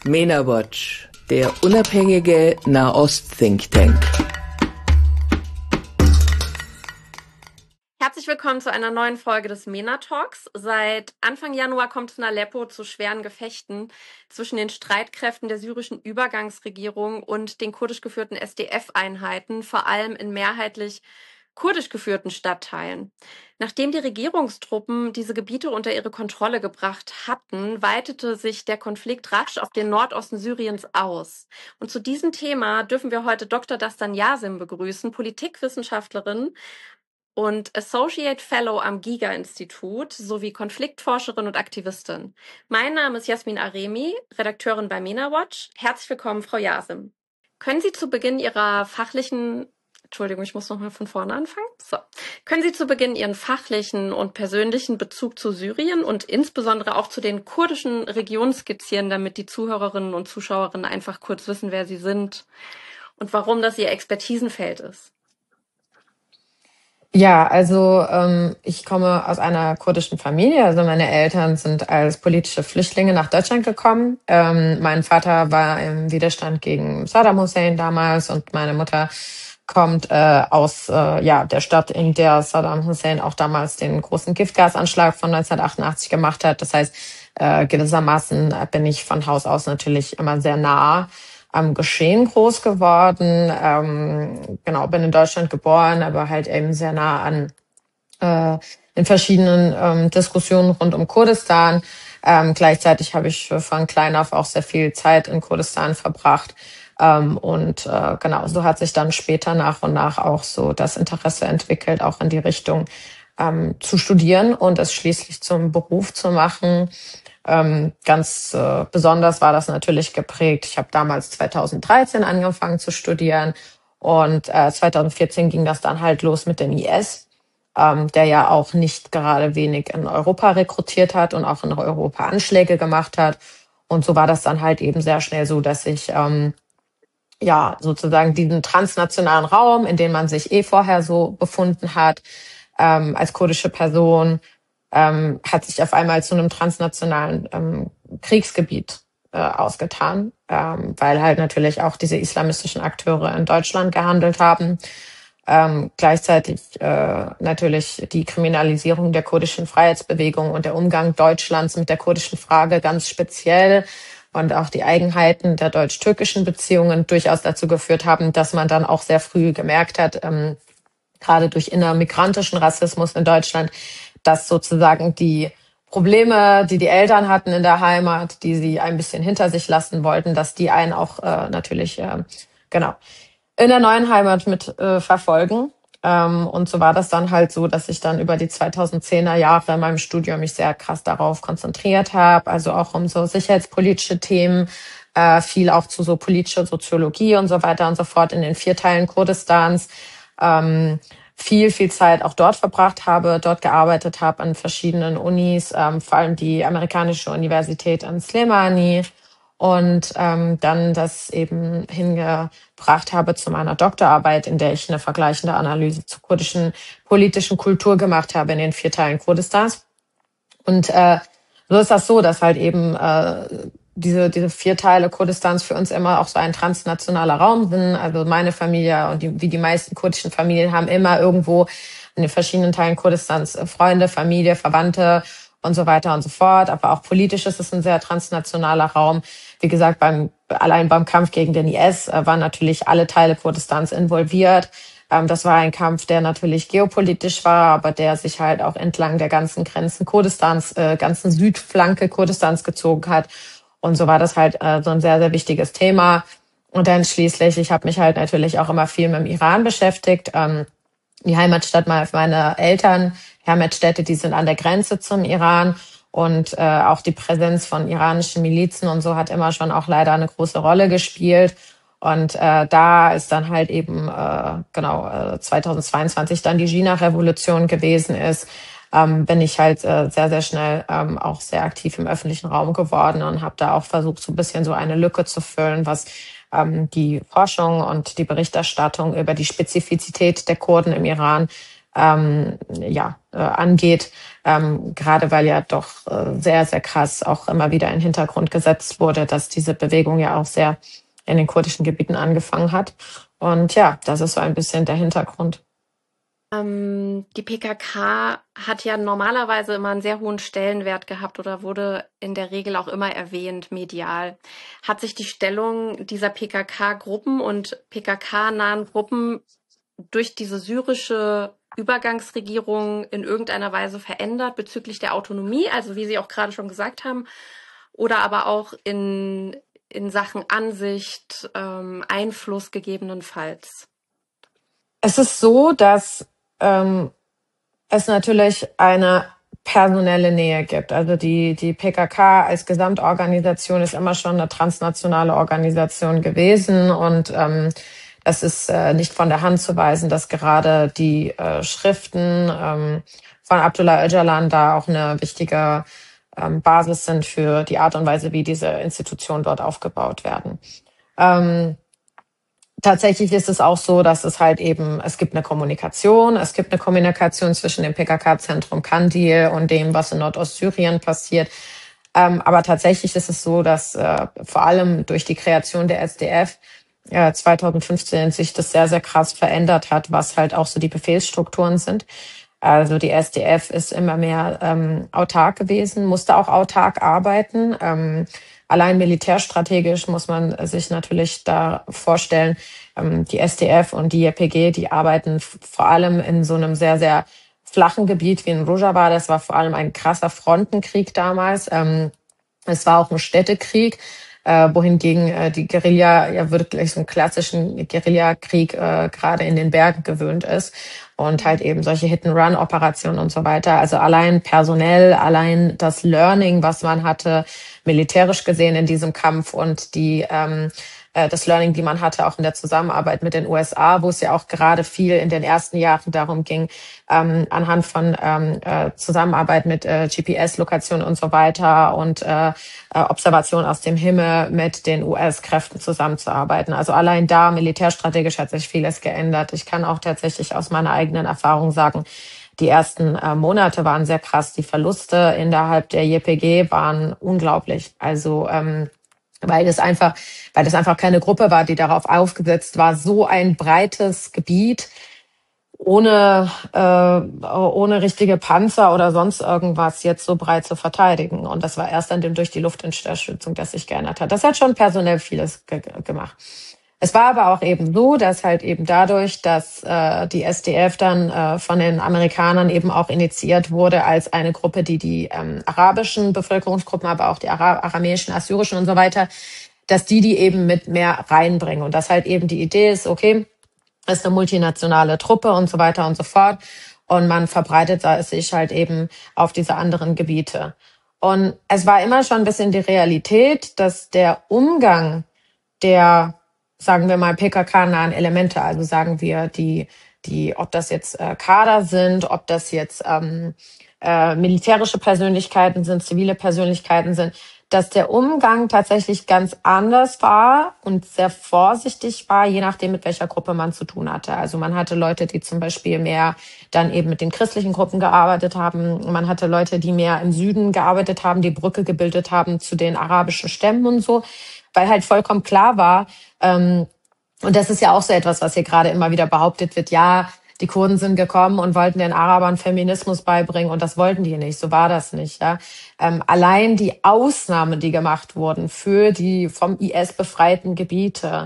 MENA Watch, der unabhängige Nahost-Think Tank. Herzlich willkommen zu einer neuen Folge des MENA Talks. Seit Anfang Januar kommt es in Aleppo zu schweren Gefechten zwischen den Streitkräften der syrischen Übergangsregierung und den kurdisch geführten SDF-Einheiten, vor allem in mehrheitlich kurdisch geführten Stadtteilen. Nachdem die Regierungstruppen diese Gebiete unter ihre Kontrolle gebracht hatten, weitete sich der Konflikt rasch auf den Nordosten Syriens aus. Und zu diesem Thema dürfen wir heute Dr. Dastan Yasim begrüßen, Politikwissenschaftlerin und Associate Fellow am Giga-Institut sowie Konfliktforscherin und Aktivistin. Mein Name ist Jasmin Aremi, Redakteurin bei MENA Watch. Herzlich willkommen, Frau Yasim. Können Sie zu Beginn Ihrer fachlichen Entschuldigung, ich muss nochmal von vorne anfangen. So. Können Sie zu Beginn Ihren fachlichen und persönlichen Bezug zu Syrien und insbesondere auch zu den kurdischen Regionen skizzieren, damit die Zuhörerinnen und Zuschauerinnen einfach kurz wissen, wer Sie sind und warum das Ihr Expertisenfeld ist? Ja, also ich komme aus einer kurdischen Familie. Also meine Eltern sind als politische Flüchtlinge nach Deutschland gekommen. Mein Vater war im Widerstand gegen Saddam Hussein damals und meine Mutter kommt aus der Stadt, in der Saddam Hussein auch damals den großen Giftgasanschlag von 1988 gemacht hat. Das heißt, gewissermaßen bin ich von Haus aus natürlich immer sehr nah am Geschehen groß geworden. Bin in Deutschland geboren, aber halt eben sehr nah an den verschiedenen Diskussionen rund um Kurdistan. Gleichzeitig habe ich von klein auf auch sehr viel Zeit in Kurdistan verbracht. So hat sich dann später nach und nach auch so das Interesse entwickelt, auch in die Richtung zu studieren und es schließlich zum Beruf zu machen. Ganz besonders war das natürlich geprägt. Ich habe damals 2013 angefangen zu studieren und 2014 ging das dann halt los mit dem IS, der ja auch nicht gerade wenig in Europa rekrutiert hat und auch in Europa Anschläge gemacht hat. Und so war das dann halt eben sehr schnell so, dass ich sozusagen diesen transnationalen Raum, in dem man sich vorher so befunden hat, als kurdische Person, hat sich auf einmal zu einem transnationalen Kriegsgebiet ausgetan, weil halt natürlich auch diese islamistischen Akteure in Deutschland gehandelt haben. Gleichzeitig natürlich die Kriminalisierung der kurdischen Freiheitsbewegung und der Umgang Deutschlands mit der kurdischen Frage ganz speziell und auch die Eigenheiten der deutsch-türkischen Beziehungen durchaus dazu geführt haben, dass man dann auch sehr früh gemerkt hat, gerade durch innermigrantischen Rassismus in Deutschland, dass sozusagen die Probleme, die die Eltern hatten in der Heimat, die sie ein bisschen hinter sich lassen wollten, dass die einen auch in der neuen Heimat mit verfolgen. Und so war das dann halt so, dass ich dann über die 2010er Jahre in meinem Studium mich sehr krass darauf konzentriert habe, also auch um so sicherheitspolitische Themen, viel auch zu so politischer Soziologie und so weiter und so fort in den 4 Teilen Kurdistans, viel Zeit auch dort verbracht habe, dort gearbeitet habe an verschiedenen Unis, vor allem die amerikanische Universität in Slemani und dann das eben hingebracht habe zu meiner Doktorarbeit, in der ich eine vergleichende Analyse zur kurdischen politischen Kultur gemacht habe in den 4 Teilen Kurdistans. Und so ist das so, dass halt eben diese 4 Teile Kurdistans für uns immer auch so ein transnationaler Raum sind. Also meine Familie und wie die meisten kurdischen Familien haben immer irgendwo in den verschiedenen Teilen Kurdistans Freunde, Familie, Verwandte und so weiter und so fort. Aber auch politisch ist es ein sehr transnationaler Raum. Wie gesagt, allein beim Kampf gegen den IS waren natürlich alle Teile Kurdistans involviert. Das war ein Kampf, der natürlich geopolitisch war, aber der sich halt auch entlang der ganzen Grenzen Kurdistans, ganzen Südflanke Kurdistans gezogen hat. Und so war das halt so ein sehr, sehr wichtiges Thema. Und dann schließlich, ich habe mich halt natürlich auch immer viel mit dem Iran beschäftigt. Die Heimatstadt meiner Eltern, Heimatstädte, die sind an der Grenze zum Iran. Und auch die Präsenz von iranischen Milizen und so hat immer schon auch leider eine große Rolle gespielt. Und da ist dann halt eben 2022 dann die Jina-Revolution gewesen ist, bin ich halt sehr, sehr schnell auch sehr aktiv im öffentlichen Raum geworden und habe da auch versucht, so ein bisschen so eine Lücke zu füllen, was die Forschung und die Berichterstattung über die Spezifizität der Kurden im Iran angeht, gerade weil ja doch sehr, sehr krass auch immer wieder in den Hintergrund gesetzt wurde, dass diese Bewegung ja auch sehr in den kurdischen Gebieten angefangen hat. Und ja, das ist so ein bisschen der Hintergrund. Die PKK hat ja normalerweise immer einen sehr hohen Stellenwert gehabt oder wurde in der Regel auch immer erwähnt, medial. Hat sich die Stellung dieser PKK-Gruppen und PKK-nahen Gruppen durch diese syrische Übergangsregierung in irgendeiner Weise verändert bezüglich der Autonomie, also wie Sie auch gerade schon gesagt haben, oder aber auch in Sachen Ansicht, Einfluss gegebenenfalls? Es ist so, dass es natürlich eine personelle Nähe gibt. Also die PKK als Gesamtorganisation ist immer schon eine transnationale Organisation gewesen und das ist nicht von der Hand zu weisen, dass gerade die Schriften von Abdullah Öcalan da auch eine wichtige Basis sind für die Art und Weise, wie diese Institutionen dort aufgebaut werden. Tatsächlich ist es auch so, dass es halt eben, es gibt eine Kommunikation zwischen dem PKK-Zentrum Kandil und dem, was in Nordostsyrien passiert. Aber tatsächlich ist es so, dass vor allem durch die Kreation der SDF 2015 sich das sehr, sehr krass verändert hat, was halt auch so die Befehlsstrukturen sind. Also die SDF ist immer mehr autark gewesen, musste auch autark arbeiten. Allein militärstrategisch muss man sich natürlich da vorstellen, die SDF und die YPG, die arbeiten vor allem in so einem sehr, sehr flachen Gebiet wie in Rojava. Das war vor allem ein krasser Frontenkrieg damals. Es war auch ein Städtekrieg, wohingegen die Guerilla ja wirklich so einen klassischen Guerillakrieg gerade in den Bergen gewöhnt ist und halt eben solche Hit-and-Run-Operationen und so weiter. Also allein personell, allein das Learning, was man hatte, militärisch gesehen in diesem Kampf und das Learning, die man hatte, auch in der Zusammenarbeit mit den USA, wo es ja auch gerade viel in den ersten Jahren darum ging, anhand von Zusammenarbeit mit GPS-Lokationen und so weiter und Observation aus dem Himmel mit den US-Kräften zusammenzuarbeiten. Also allein da militärstrategisch hat sich vieles geändert. Ich kann auch tatsächlich aus meiner eigenen Erfahrung sagen, die ersten Monate waren sehr krass. Die Verluste innerhalb der YPG waren unglaublich. Also weil das einfach keine Gruppe war, die darauf aufgesetzt war, so ein breites Gebiet ohne richtige Panzer oder sonst irgendwas jetzt so breit zu verteidigen. Und das war erst dann durch die Luftunterstützung, das sich geändert hat. Das hat schon personell vieles gemacht. Es war aber auch eben so, dass halt eben dadurch, dass die SDF dann von den Amerikanern eben auch initiiert wurde als eine Gruppe, die arabischen Bevölkerungsgruppen, aber auch die aramäischen, assyrischen und so weiter, dass die eben mit mehr reinbringen. Und dass halt eben die Idee ist, okay, es ist eine multinationale Truppe und so weiter und so fort. Und man verbreitet sich halt eben auf diese anderen Gebiete. Und es war immer schon ein bisschen die Realität, dass der Umgang der, sagen wir mal, PKK-nahen Elemente, also sagen wir ob das jetzt Kader sind, ob das jetzt militärische Persönlichkeiten sind, zivile Persönlichkeiten sind, dass der Umgang tatsächlich ganz anders war und sehr vorsichtig war, je nachdem, mit welcher Gruppe man zu tun hatte. Also man hatte Leute, die zum Beispiel mehr dann eben mit den christlichen Gruppen gearbeitet haben. Man hatte Leute, die mehr im Süden gearbeitet haben, die Brücke gebildet haben zu den arabischen Stämmen und so, weil halt vollkommen klar war, und das ist ja auch so etwas, was hier gerade immer wieder behauptet wird, ja, die Kurden sind gekommen und wollten den Arabern Feminismus beibringen und das wollten die nicht. So war das nicht. Ja. Allein die Ausnahmen, die gemacht wurden für die vom IS befreiten Gebiete,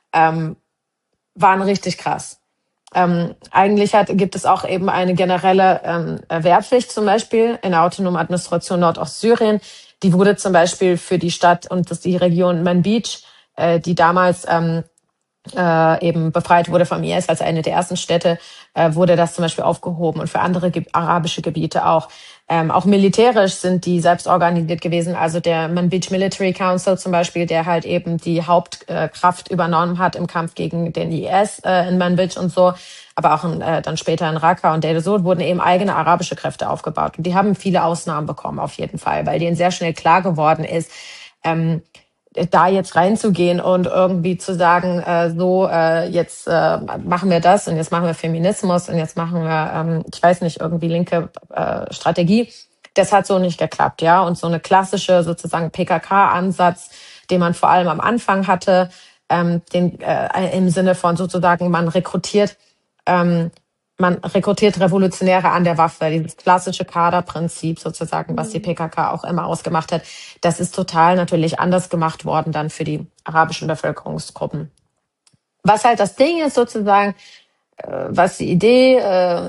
waren richtig krass. Eigentlich gibt es auch eben eine generelle Wehrpflicht zum Beispiel in der autonomen Administration Nordostsyrien. Die wurde zum Beispiel für die Stadt und die Region Manbij, die damals eben befreit wurde vom IS als eine der ersten Städte, wurde das zum Beispiel aufgehoben und für andere arabische Gebiete auch. Auch militärisch sind die selbst organisiert gewesen. Also der Manbij Military Council zum Beispiel, der halt eben die Hauptkraft übernommen hat im Kampf gegen den IS in Manbij und so, aber auch dann später in Raqqa und Deir ez-Zor wurden eben eigene arabische Kräfte aufgebaut. Und die haben viele Ausnahmen bekommen auf jeden Fall, weil denen sehr schnell klar geworden ist, da jetzt reinzugehen und irgendwie zu sagen, jetzt machen wir das und jetzt machen wir Feminismus und jetzt machen wir, ich weiß nicht, irgendwie linke Strategie. Das hat so nicht geklappt, ja. Und so eine klassische sozusagen PKK-Ansatz, den man vor allem am Anfang hatte, im Sinne von sozusagen, man rekrutiert Revolutionäre an der Waffe, dieses klassische Kaderprinzip sozusagen, was die PKK auch immer ausgemacht hat. Das ist total natürlich anders gemacht worden dann für die arabischen Bevölkerungsgruppen. Was halt das Ding ist sozusagen, was die Idee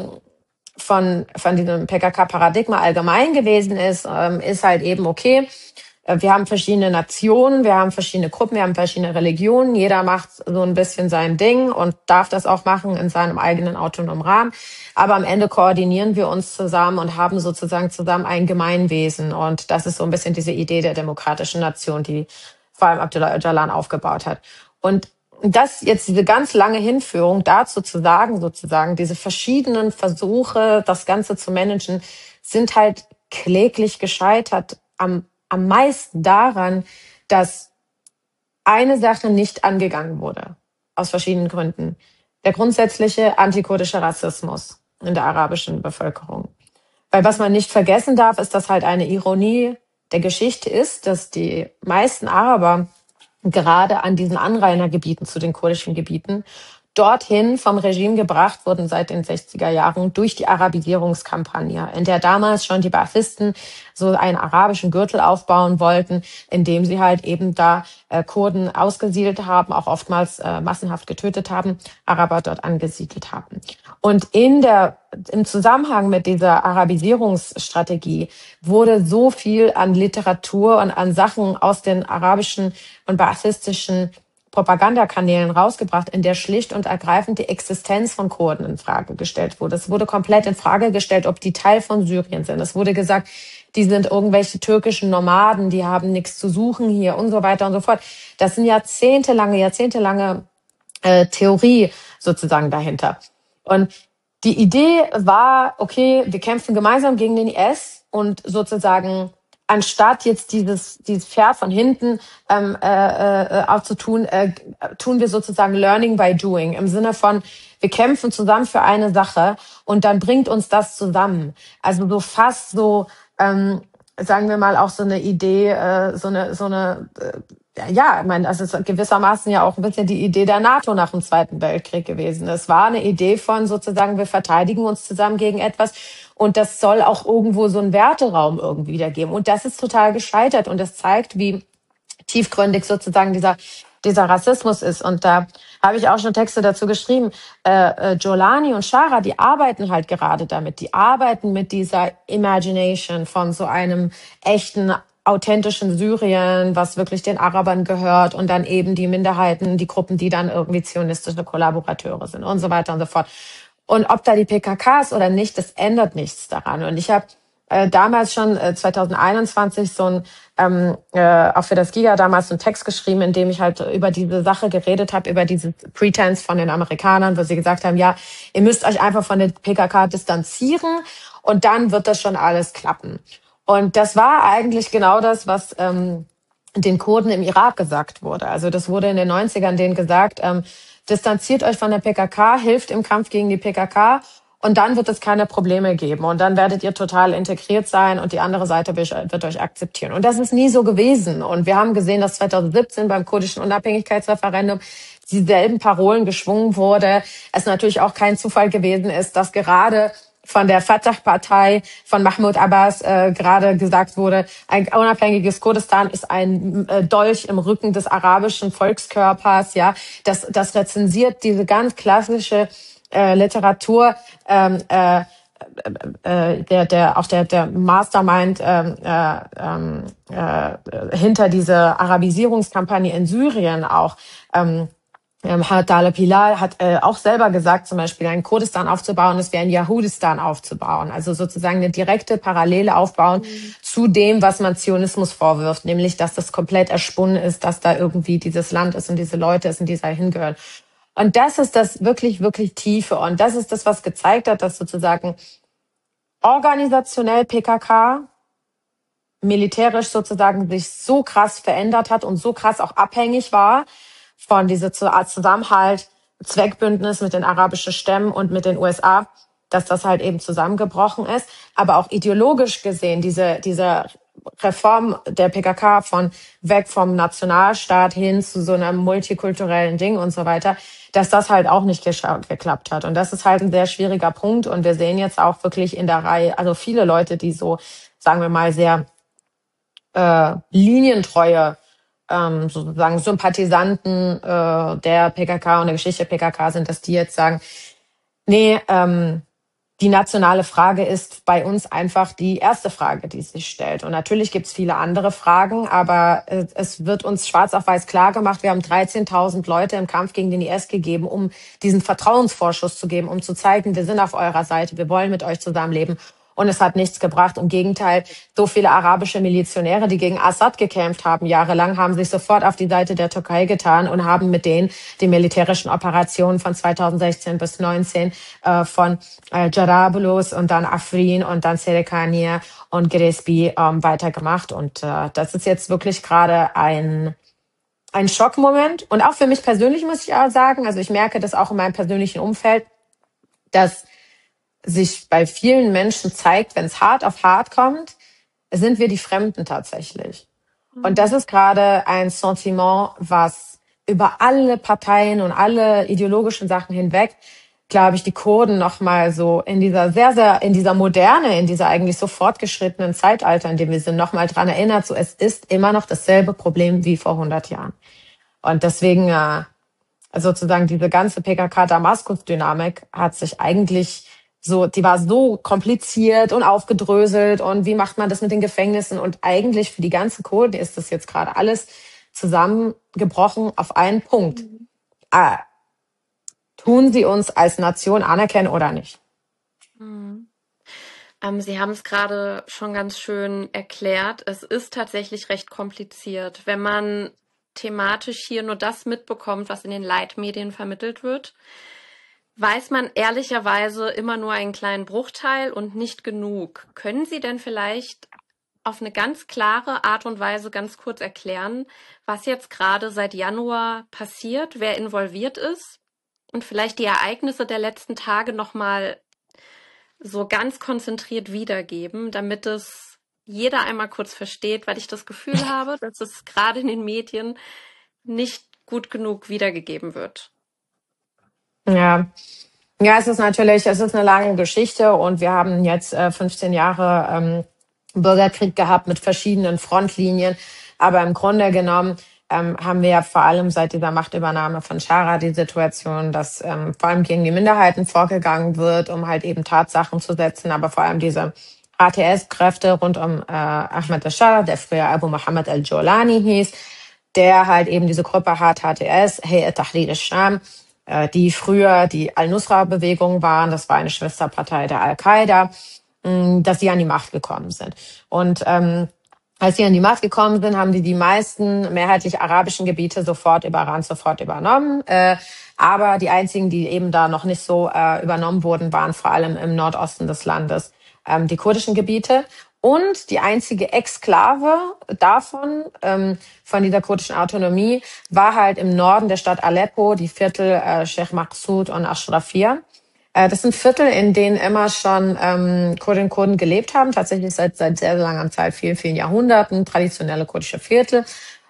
von diesem PKK-Paradigma allgemein gewesen ist, ist halt eben, okay, wir haben verschiedene Nationen, wir haben verschiedene Gruppen, wir haben verschiedene Religionen. Jeder macht so ein bisschen sein Ding und darf das auch machen in seinem eigenen autonomen Rahmen. Aber am Ende koordinieren wir uns zusammen und haben sozusagen zusammen ein Gemeinwesen. Und das ist so ein bisschen diese Idee der demokratischen Nation, die vor allem Abdullah Öcalan aufgebaut hat. Und das jetzt diese ganz lange Hinführung dazu zu sagen, sozusagen, diese verschiedenen Versuche, das Ganze zu managen, sind halt kläglich gescheitert am meisten daran, dass eine Sache nicht angegangen wurde. Aus verschiedenen Gründen. Der grundsätzliche antikurdische Rassismus in der arabischen Bevölkerung. Weil was man nicht vergessen darf, ist, dass halt eine Ironie der Geschichte ist, dass die meisten Araber gerade an diesen Anrainergebieten zu den kurdischen Gebieten dorthin vom Regime gebracht wurden seit den 60er Jahren durch die Arabisierungskampagne, in der damals schon die Ba'athisten so einen arabischen Gürtel aufbauen wollten, indem sie halt eben da Kurden ausgesiedelt haben, auch oftmals massenhaft getötet haben, Araber dort angesiedelt haben. Und im Zusammenhang mit dieser Arabisierungsstrategie wurde so viel an Literatur und an Sachen aus den arabischen und ba'athistischen Propagandakanälen rausgebracht, in der schlicht und ergreifend die Existenz von Kurden in Frage gestellt wurde. Es wurde komplett in Frage gestellt, ob die Teil von Syrien sind. Es wurde gesagt, die sind irgendwelche türkischen Nomaden, die haben nichts zu suchen hier und so weiter und so fort. Das sind jahrzehntelange Theorie sozusagen dahinter. Und die Idee war, okay, wir kämpfen gemeinsam gegen den IS und sozusagen anstatt jetzt dieses Pferd von hinten aufzutun, tun wir sozusagen Learning by Doing. Im Sinne von, wir kämpfen zusammen für eine Sache und dann bringt uns das zusammen. Also so fast so, sagen wir mal, auch so eine Idee, ich meine, das ist gewissermaßen ja auch ein bisschen die Idee der NATO nach dem Zweiten Weltkrieg gewesen. Es war eine Idee von sozusagen, wir verteidigen uns zusammen gegen etwas und das soll auch irgendwo so einen Werteraum irgendwie wiedergeben. Und das ist total gescheitert und das zeigt, wie tiefgründig sozusagen dieser Rassismus ist. Und da habe ich auch schon Texte dazu geschrieben. Jolani und Shara, die arbeiten halt gerade damit. Die arbeiten mit dieser Imagination von so einem echten, authentischen Syrien, was wirklich den Arabern gehört und dann eben die Minderheiten, die Gruppen, die dann irgendwie zionistische Kollaborateure sind und so weiter und so fort. Und ob da die PKK ist oder nicht, das ändert nichts daran. Und ich habe damals schon 2021 so ein auch für das Giga damals so einen Text geschrieben, in dem ich halt über diese Sache geredet habe, über diese Pretense von den Amerikanern, wo sie gesagt haben, ja, ihr müsst euch einfach von der PKK distanzieren und dann wird das schon alles klappen. Und das war eigentlich genau das, was den Kurden im Irak gesagt wurde. Also das wurde in den 90ern denen gesagt, distanziert euch von der PKK, hilft im Kampf gegen die PKK und dann wird es keine Probleme geben. Und dann werdet ihr total integriert sein und die andere Seite wird euch akzeptieren. Und das ist nie so gewesen. Und wir haben gesehen, dass 2017 beim kurdischen Unabhängigkeitsreferendum dieselben Parolen geschwungen wurde. Es natürlich auch kein Zufall gewesen ist, dass gerade von der Fatah-Partei von Mahmoud Abbas gerade gesagt wurde, ein unabhängiges Kurdistan ist ein Dolch im Rücken des arabischen Volkskörpers. Ja, das rezensiert diese ganz klassische Literatur, der Mastermind hinter dieser Arabisierungskampagne in Syrien auch. Taleb Hilal hat auch selber gesagt, zum Beispiel ein Kurdistan aufzubauen, ist wie ein Yahudistan aufzubauen. Also sozusagen eine direkte Parallele aufbauen zu dem, was man Zionismus vorwirft, nämlich, dass das komplett ersponnen ist, dass da irgendwie dieses Land ist und diese Leute ist und die da hingehören. Und das ist das wirklich, wirklich Tiefe. Und das ist das, was gezeigt hat, dass sozusagen organisationell PKK militärisch sozusagen sich so krass verändert hat und so krass auch abhängig war von dieser Zusammenhalt, Zweckbündnis mit den arabischen Stämmen und mit den USA, dass das halt eben zusammengebrochen ist. Aber auch ideologisch gesehen, diese Reform der PKK von weg vom Nationalstaat hin zu so einem multikulturellen Ding und so weiter, dass das halt auch nicht geklappt hat. Und das ist halt ein sehr schwieriger Punkt. Und wir sehen jetzt auch wirklich in der Reihe, also viele Leute, die so, sagen wir mal, sehr linientreue sozusagen Sympathisanten der PKK und der Geschichte der PKK sind, dass die jetzt sagen, nee, die nationale Frage ist bei uns einfach die erste Frage, die sich stellt. Und natürlich gibt es viele andere Fragen, aber es wird uns schwarz auf weiß klar gemacht, wir haben 13.000 Leute im Kampf gegen den IS gegeben, um diesen Vertrauensvorschuss zu geben, um zu zeigen, wir sind auf eurer Seite, wir wollen mit euch zusammenleben. Und es hat nichts gebracht. Im Gegenteil, so viele arabische Milizionäre, die gegen Assad gekämpft haben, jahrelang, haben sich sofort auf die Seite der Türkei getan und haben mit denen die militärischen Operationen von 2016 bis 2019 von Jarablus und dann Afrin und dann Serikaniye und Girespi weitergemacht. Und das ist jetzt wirklich gerade ein Schockmoment. Und auch für mich persönlich muss ich auch sagen, also ich merke das auch in meinem persönlichen Umfeld, dass sich bei vielen Menschen zeigt, wenn es hart auf hart kommt, sind wir die Fremden tatsächlich. Und das ist gerade ein Sentiment, was über alle Parteien und alle ideologischen Sachen hinweg, glaube ich, die Kurden nochmal so in dieser Moderne, in dieser eigentlich so fortgeschrittenen Zeitalter, in dem wir sind, nochmal dran erinnert, so es ist immer noch dasselbe Problem wie vor 100 Jahren. Und deswegen sozusagen diese ganze PKK-Damaskus-Dynamik hat sich eigentlich so, die war so kompliziert und aufgedröselt und wie macht man das mit den Gefängnissen und eigentlich für die ganze Kurden ist das jetzt gerade alles zusammengebrochen auf einen Punkt. Tun sie uns als Nation anerkennen oder nicht? Sie haben es gerade schon ganz schön erklärt. Es ist tatsächlich recht kompliziert, wenn man thematisch hier nur das mitbekommt, was in den Leitmedien vermittelt wird. Weiß man ehrlicherweise immer nur einen kleinen Bruchteil und nicht genug. Können Sie denn vielleicht auf eine ganz klare Art und Weise ganz kurz erklären, was jetzt gerade seit Januar passiert, wer involviert ist und vielleicht die Ereignisse der letzten Tage nochmal so ganz konzentriert wiedergeben, damit es jeder einmal kurz versteht, weil ich das Gefühl habe, dass es gerade in den Medien nicht gut genug wiedergegeben wird. Ja, es ist eine lange Geschichte und wir haben jetzt 15 Jahre Bürgerkrieg gehabt mit verschiedenen Frontlinien. Aber im Grunde genommen haben wir ja vor allem seit dieser Machtübernahme von Schara die Situation, dass vor allem gegen die Minderheiten vorgegangen wird, um halt eben Tatsachen zu setzen. Aber vor allem diese HTS-Kräfte rund um Ahmed al-Shara, der früher Abu Muhammad al-Jolani hieß, der halt eben diese Gruppe HTS, Hayat Tahrir al-Sham, die früher die Al-Nusra-Bewegung waren, das war eine Schwesterpartei der Al-Qaida, dass sie an die Macht gekommen sind. Und als sie an die Macht gekommen sind, haben die meisten mehrheitlich arabischen Gebiete sofort übernommen. Aber die einzigen, die eben da noch nicht so übernommen wurden, waren vor allem im Nordosten des Landes die kurdischen Gebiete. Und die einzige Exklave davon, von dieser kurdischen Autonomie, war halt im Norden der Stadt Aleppo, die Viertel Sheikh Maqsud und Ashrafiyah. Das sind Viertel, in denen immer schon Kurdinnen und Kurden gelebt haben, tatsächlich seit sehr, sehr langer Zeit, vielen, vielen Jahrhunderten, traditionelle kurdische Viertel.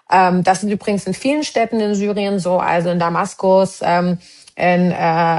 Das ist übrigens in vielen Städten in Syrien so, also in Damaskus, in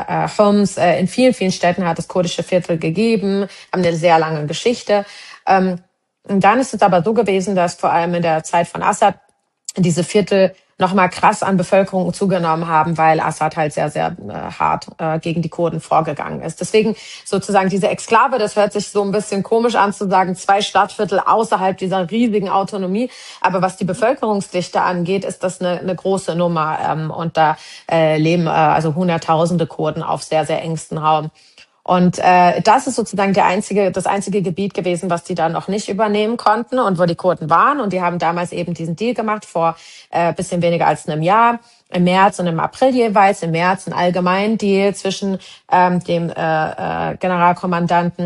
Homs, in vielen, vielen Städten hat es kurdische Viertel gegeben, haben eine sehr lange Geschichte. Und dann ist es aber so gewesen, dass vor allem in der Zeit von Assad diese Viertel nochmal krass an Bevölkerung zugenommen haben, weil Assad halt sehr, sehr hart gegen die Kurden vorgegangen ist. Deswegen sozusagen diese Exklave, das hört sich so ein bisschen komisch an zu sagen, 2 Stadtviertel außerhalb dieser riesigen Autonomie. Aber was die Bevölkerungsdichte angeht, ist das eine große Nummer. Und da leben also Hunderttausende Kurden auf sehr, sehr engstem Raum. Und das ist sozusagen das einzige Gebiet gewesen, was die da noch nicht übernehmen konnten und wo die Kurden waren. Und die haben damals eben diesen Deal gemacht vor bisschen weniger als einem Jahr, im März und im April jeweils. Im März ein allgemeinen Deal zwischen dem Generalkommandanten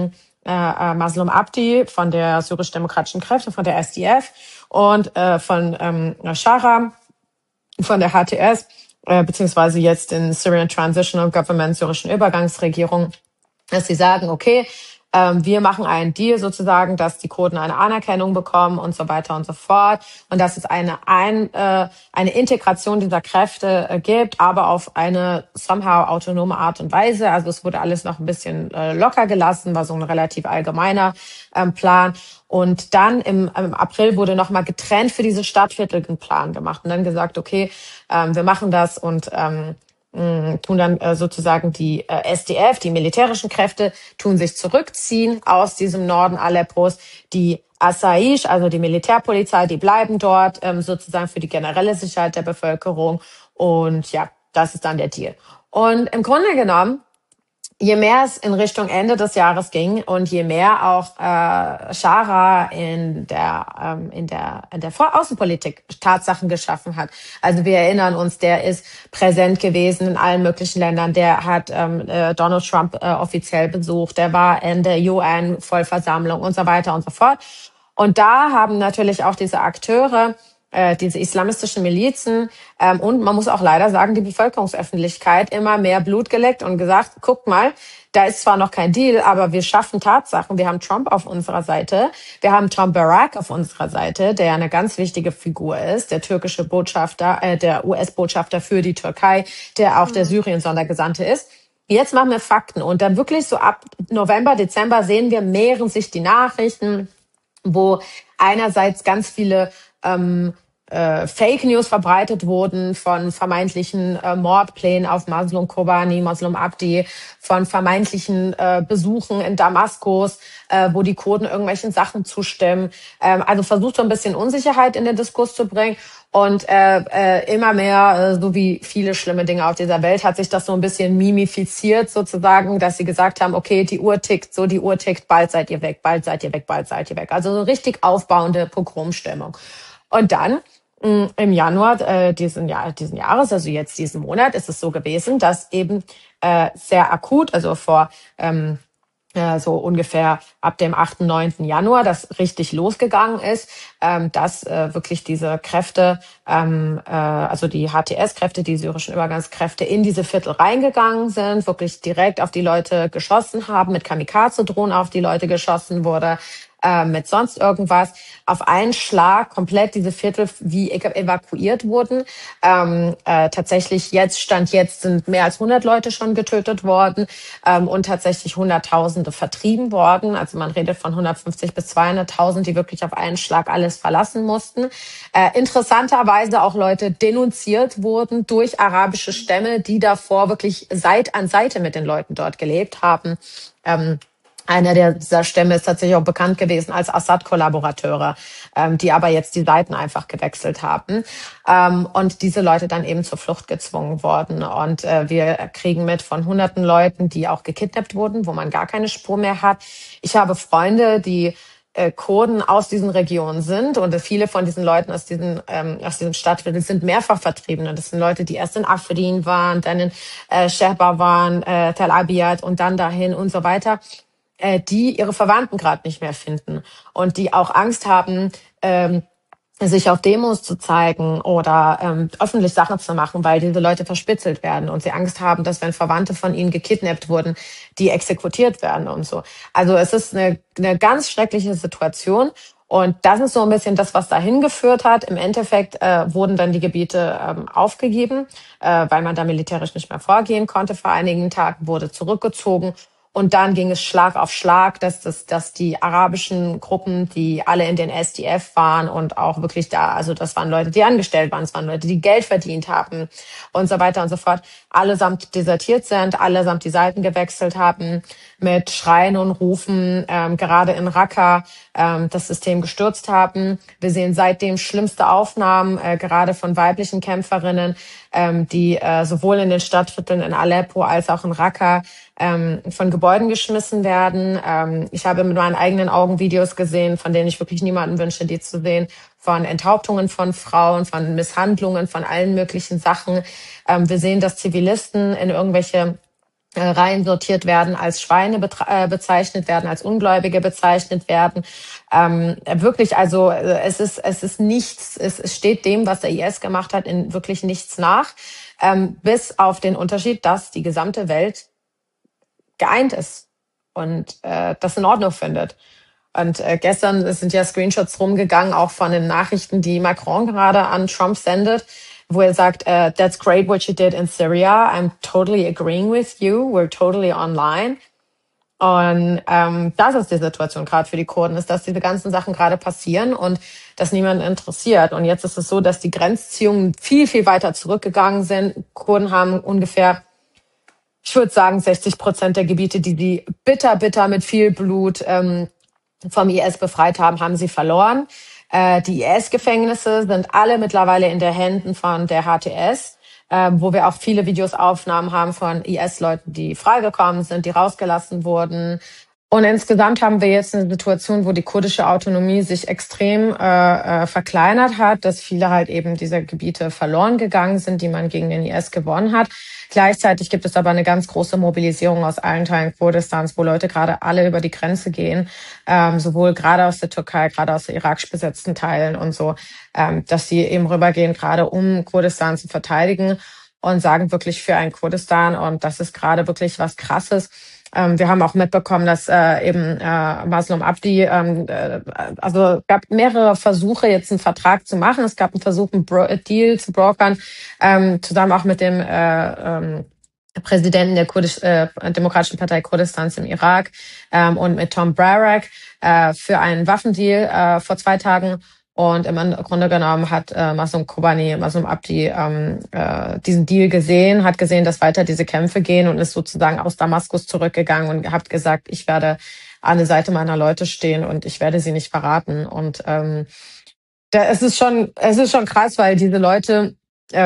Maslum Abdi von der syrisch-demokratischen Kräfte, von der SDF und von Shara von der HTS, beziehungsweise jetzt in Syrian Transitional Government, syrischen Übergangsregierung, dass sie sagen, okay, wir machen einen Deal sozusagen, dass die Kurden eine Anerkennung bekommen und so weiter und so fort und dass es eine Integration dieser Kräfte gibt, aber auf eine somehow autonome Art und Weise. Also es wurde alles noch ein bisschen locker gelassen, war so ein relativ allgemeiner Plan. Und dann im April wurde nochmal getrennt für diese Stadtviertel ein Plan gemacht und dann gesagt, okay, wir machen das und tun dann sozusagen die SDF, die militärischen Kräfte, tun sich zurückziehen aus diesem Norden Aleppos. Die Asa'ish, also die Militärpolizei, die bleiben dort sozusagen für die generelle Sicherheit der Bevölkerung. Und ja, das ist dann der Deal. Und im Grunde genommen, je mehr es in Richtung Ende des Jahres ging und je mehr auch Shara in der Außenpolitik Tatsachen geschaffen hat. Also wir erinnern uns, der ist präsent gewesen in allen möglichen Ländern. Der hat Donald Trump offiziell besucht. Der war in der UN-Vollversammlung und so weiter und so fort. Und da haben natürlich auch diese Akteure, diese islamistischen Milizen und man muss auch leider sagen, die Bevölkerungsöffentlichkeit immer mehr Blut geleckt und gesagt, guckt mal, da ist zwar noch kein Deal, aber wir schaffen Tatsachen. Wir haben Trump auf unserer Seite. Wir haben Tom Barrack auf unserer Seite, der eine ganz wichtige Figur ist, der türkische Botschafter, der US-Botschafter für die Türkei, der auch der Syrien-Sondergesandte ist. Jetzt machen wir Fakten und dann wirklich so ab November, Dezember sehen wir, mehren sich die Nachrichten, wo einerseits ganz viele Fake News verbreitet wurden von vermeintlichen Mordplänen auf Maslum Kobani, Maslum Abdi, von vermeintlichen Besuchen in Damaskus, wo die Kurden irgendwelchen Sachen zustimmen. Also versucht so ein bisschen Unsicherheit in den Diskurs zu bringen. Und immer mehr, so wie viele schlimme Dinge auf dieser Welt, hat sich das so ein bisschen mimifiziert sozusagen, dass sie gesagt haben, okay, die Uhr tickt, bald seid ihr weg, bald seid ihr weg, bald seid ihr weg. Also so richtig aufbauende Pogromstimmung. Und dann im Januar diesen Jahres, also jetzt diesen Monat, ist es so gewesen, dass eben sehr akut, also vor so ungefähr ab dem 8., 9. Januar, das richtig losgegangen ist, dass wirklich diese Kräfte, also die HTS-Kräfte, die syrischen Übergangskräfte, in diese Viertel reingegangen sind, wirklich direkt auf die Leute geschossen haben, mit Kamikaze-Drohnen auf die Leute geschossen wurde, mit sonst irgendwas, auf einen Schlag komplett diese Viertel wie evakuiert wurden. Tatsächlich Stand jetzt sind mehr als 100 Leute schon getötet worden und tatsächlich Hunderttausende vertrieben worden. Also man redet von 150 bis 200.000, die wirklich auf einen Schlag alles verlassen mussten. Interessanterweise auch Leute denunziert wurden durch arabische Stämme, die davor wirklich Seite an Seite mit den Leuten dort gelebt haben. Einer dieser Stämme ist tatsächlich auch bekannt gewesen als Assad-Kollaborateure, die aber jetzt die Seiten einfach gewechselt haben und diese Leute dann eben zur Flucht gezwungen wurden. Und wir kriegen mit von hunderten Leuten, die auch gekidnappt wurden, wo man gar keine Spur mehr hat. Ich habe Freunde, die Kurden aus diesen Regionen sind und viele von diesen Leuten aus diesen Stadtvierteln sind mehrfach Vertriebene. Das sind Leute, die erst in Afrin waren, dann in Shehbar waren, Tel Abyad und dann dahin und so weiter, die ihre Verwandten gerade nicht mehr finden und die auch Angst haben, sich auf Demos zu zeigen oder öffentlich Sachen zu machen, weil diese Leute verspitzelt werden und sie Angst haben, dass wenn Verwandte von ihnen gekidnappt wurden, die exekutiert werden und so. Also es ist eine ganz schreckliche Situation. Und das ist so ein bisschen das, was dahin geführt hat. Im Endeffekt wurden dann die Gebiete aufgegeben, weil man da militärisch nicht mehr vorgehen konnte. Vor einigen Tagen wurde zurückgezogen. Und dann ging es Schlag auf Schlag, dass die arabischen Gruppen, die alle in den SDF waren und auch wirklich da, also das waren Leute, die angestellt waren, es waren Leute, die Geld verdient haben und so weiter und so fort, allesamt desertiert sind, allesamt die Seiten gewechselt haben, mit Schreien und Rufen, gerade in Raqqa das System gestürzt haben. Wir sehen seitdem schlimmste Aufnahmen, gerade von weiblichen Kämpferinnen, die sowohl in den Stadtvierteln in Aleppo als auch in Raqqa von Gebäuden geschmissen werden. Ich habe mit meinen eigenen Augen Videos gesehen, von denen ich wirklich niemanden wünsche, die zu sehen, von Enthauptungen von Frauen, von Misshandlungen, von allen möglichen Sachen. Wir sehen, dass Zivilisten in irgendwelche rein sortiert werden, als Schweine bezeichnet werden, als Ungläubige bezeichnet werden. Wirklich, also es ist nichts, es steht dem, was der IS gemacht hat, in wirklich nichts nach, bis auf den Unterschied, dass die gesamte Welt geeint ist und das in Ordnung findet. Und gestern sind ja Screenshots rumgegangen, auch von den Nachrichten, die Macron gerade an Trump sendet, wo er sagt, that's great what you did in Syria. I'm totally agreeing with you. We're totally online. Und das ist die Situation gerade für die Kurden, ist, dass diese ganzen Sachen gerade passieren und das niemanden interessiert. Und jetzt ist es so, dass die Grenzziehungen viel, viel weiter zurückgegangen sind. Kurden haben ungefähr, ich würde sagen, 60% der Gebiete, die sie bitter mit viel Blut vom IS befreit haben sie verloren. Die IS-Gefängnisse sind alle mittlerweile in den Händen von der HTS, wo wir auch viele Videoaufnahmen haben von IS-Leuten, die freigekommen sind, die rausgelassen wurden. Und insgesamt haben wir jetzt eine Situation, wo die kurdische Autonomie sich extrem verkleinert hat, dass viele halt eben dieser Gebiete verloren gegangen sind, die man gegen den IS gewonnen hat. Gleichzeitig gibt es aber eine ganz große Mobilisierung aus allen Teilen Kurdistans, wo Leute gerade alle über die Grenze gehen, sowohl gerade aus der Türkei, gerade aus den irakisch besetzten Teilen und so, dass sie eben rübergehen, gerade um Kurdistan zu verteidigen und sagen wirklich für ein Kurdistan. Und das ist gerade wirklich was Krasses. Wir haben auch mitbekommen, dass eben Maslum Abdi, also es gab mehrere Versuche, jetzt einen Vertrag zu machen. Es gab einen Versuch, einen Deal zu brokern, zusammen auch mit dem Präsidenten der Demokratischen Partei Kurdistans im Irak und mit Tom Barak für einen Waffendeal vor 2 Tagen. Und im Grunde genommen hat Maslum Abdi diesen Deal gesehen, hat gesehen, dass weiter diese Kämpfe gehen und ist sozusagen aus Damaskus zurückgegangen und hat gesagt, ich werde an der Seite meiner Leute stehen und ich werde sie nicht verraten. Und es ist schon krass, weil diese Leute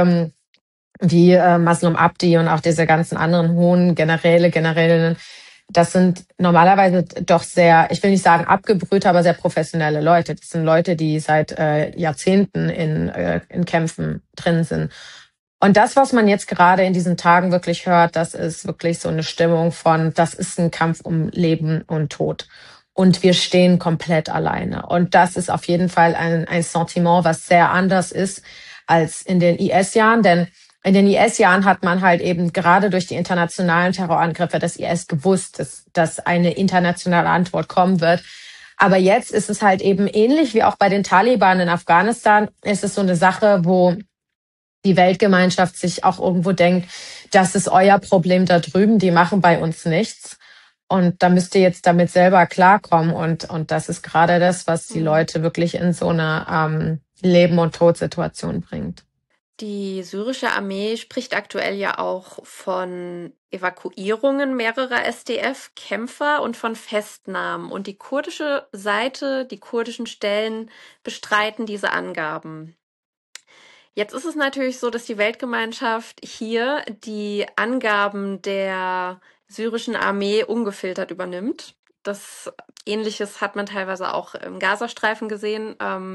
wie Maslum Abdi und auch diese ganzen anderen hohen Generälinnen, das sind normalerweise doch sehr, ich will nicht sagen abgebrühte, aber sehr professionelle Leute. Das sind Leute, die seit Jahrzehnten in Kämpfen drin sind. Und das, was man jetzt gerade in diesen Tagen wirklich hört, das ist wirklich so eine Stimmung von, das ist ein Kampf um Leben und Tod. Und wir stehen komplett alleine. Und das ist auf jeden Fall ein Sentiment, was sehr anders ist als in den IS-Jahren, denn in den IS-Jahren hat man halt eben gerade durch die internationalen Terrorangriffe des IS gewusst, dass eine internationale Antwort kommen wird. Aber jetzt ist es halt eben ähnlich wie auch bei den Taliban in Afghanistan. Es ist so eine Sache, wo die Weltgemeinschaft sich auch irgendwo denkt, das ist euer Problem da drüben, die machen bei uns nichts. Und da müsst ihr jetzt damit selber klarkommen. Und das ist gerade das, was die Leute wirklich in so eine Leben- und Todsituation bringt. Die syrische Armee spricht aktuell ja auch von Evakuierungen mehrerer SDF-Kämpfer und von Festnahmen. Und die kurdische Seite, die kurdischen Stellen bestreiten diese Angaben. Jetzt ist es natürlich so, dass die Weltgemeinschaft hier die Angaben der syrischen Armee ungefiltert übernimmt. Das Ähnliches hat man teilweise auch im Gazastreifen gesehen.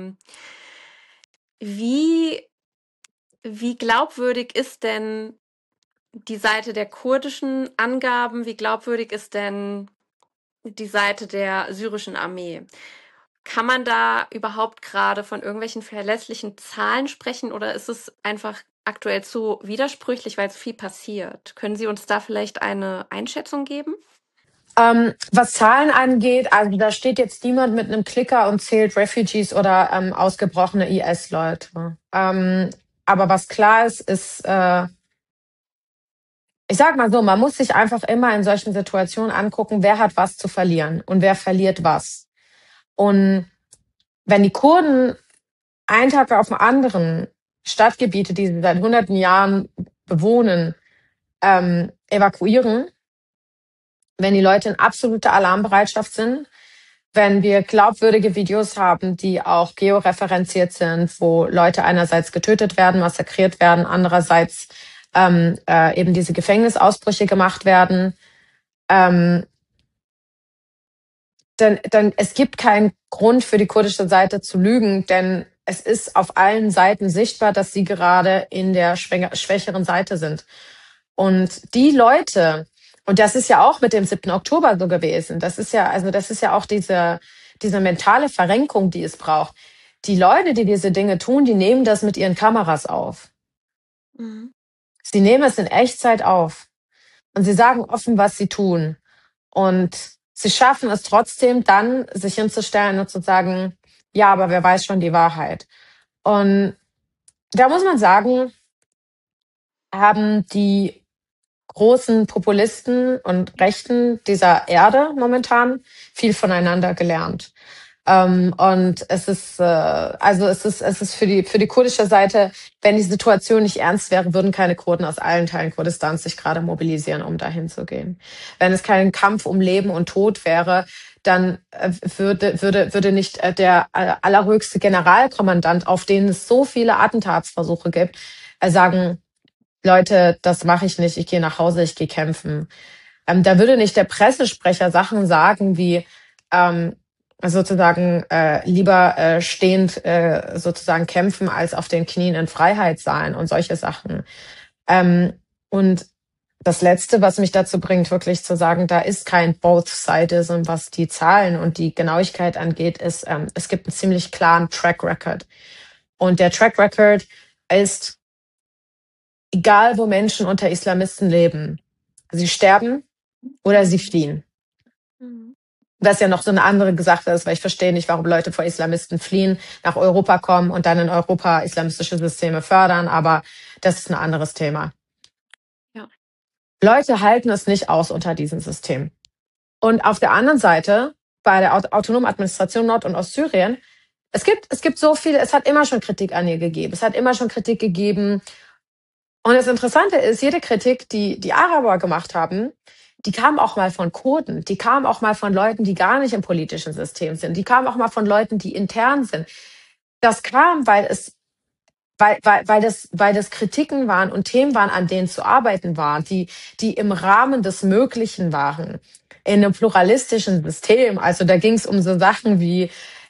Wie glaubwürdig ist denn die Seite der kurdischen Angaben? Wie glaubwürdig ist denn die Seite der syrischen Armee? Kann man da überhaupt gerade von irgendwelchen verlässlichen Zahlen sprechen oder ist es einfach aktuell zu widersprüchlich, weil so viel passiert? Können Sie uns da vielleicht eine Einschätzung geben? Was Zahlen angeht, also da steht jetzt niemand mit einem Klicker und zählt Refugees oder ausgebrochene IS-Leute. Aber was klar ist, ich sag mal so, man muss sich einfach immer in solchen Situationen angucken, wer hat was zu verlieren und wer verliert was. Und wenn die Kurden einen Tag auf den anderen Stadtgebiete, die sie seit hunderten Jahren bewohnen, evakuieren, wenn die Leute in absoluter Alarmbereitschaft sind, wenn wir glaubwürdige Videos haben, die auch georeferenziert sind, wo Leute einerseits getötet werden, massakriert werden, andererseits eben diese Gefängnisausbrüche gemacht werden, dann es gibt keinen Grund für die kurdische Seite zu lügen, denn es ist auf allen Seiten sichtbar, dass sie gerade in der schwächeren Seite sind. Und die Leute, Und das ist ja auch mit dem 7. Oktober so gewesen. Das ist ja auch diese mentale Verrenkung, die es braucht. Die Leute, die diese Dinge tun, die nehmen das mit ihren Kameras auf. Mhm. Sie nehmen es in Echtzeit auf. Und sie sagen offen, was sie tun. Und sie schaffen es trotzdem dann, sich hinzustellen und zu sagen, ja, aber wer weiß schon die Wahrheit. Und da muss man sagen, haben die großen Populisten und Rechten dieser Erde momentan viel voneinander gelernt. Und es ist für die kurdische Seite, wenn die Situation nicht ernst wäre, würden keine Kurden aus allen Teilen Kurdistans sich gerade mobilisieren, um dahin zu gehen. Wenn es kein Kampf um Leben und Tod wäre, dann würde nicht der allerhöchste Generalkommandant, auf den es so viele Attentatsversuche gibt, sagen, Leute, das mache ich nicht, ich gehe nach Hause, ich gehe kämpfen. Da würde nicht der Pressesprecher Sachen sagen wie sozusagen lieber stehend sozusagen kämpfen, als auf den Knien in Freiheit sein und solche Sachen. Und das Letzte, was mich dazu bringt, wirklich zu sagen, da ist kein both sidism, was die Zahlen und die Genauigkeit angeht, ist, es gibt einen ziemlich klaren Track Record. Und der Track Record ist, egal wo Menschen unter Islamisten leben, sie sterben oder sie fliehen. Mhm. Was ja noch so eine andere Sache ist, weil ich verstehe nicht, warum Leute vor Islamisten fliehen, nach Europa kommen und dann in Europa islamistische Systeme fördern, aber das ist ein anderes Thema. Ja. Leute halten es nicht aus unter diesem System. Und auf der anderen Seite, bei der autonomen Administration Nord- und Ostsyrien, es gibt so viele, es hat immer schon Kritik an ihr gegeben. Es hat immer schon Kritik gegeben. Und das Interessante ist, jede Kritik, die die Araber gemacht haben, die kam auch mal von Kurden, die kam auch mal von Leuten, die gar nicht im politischen System sind, die kam auch mal von Leuten, die intern sind. Das kam, weil das Kritiken waren und Themen waren, an denen zu arbeiten waren, die im Rahmen des Möglichen waren, in einem pluralistischen System. Also da ging es um so Sachen wie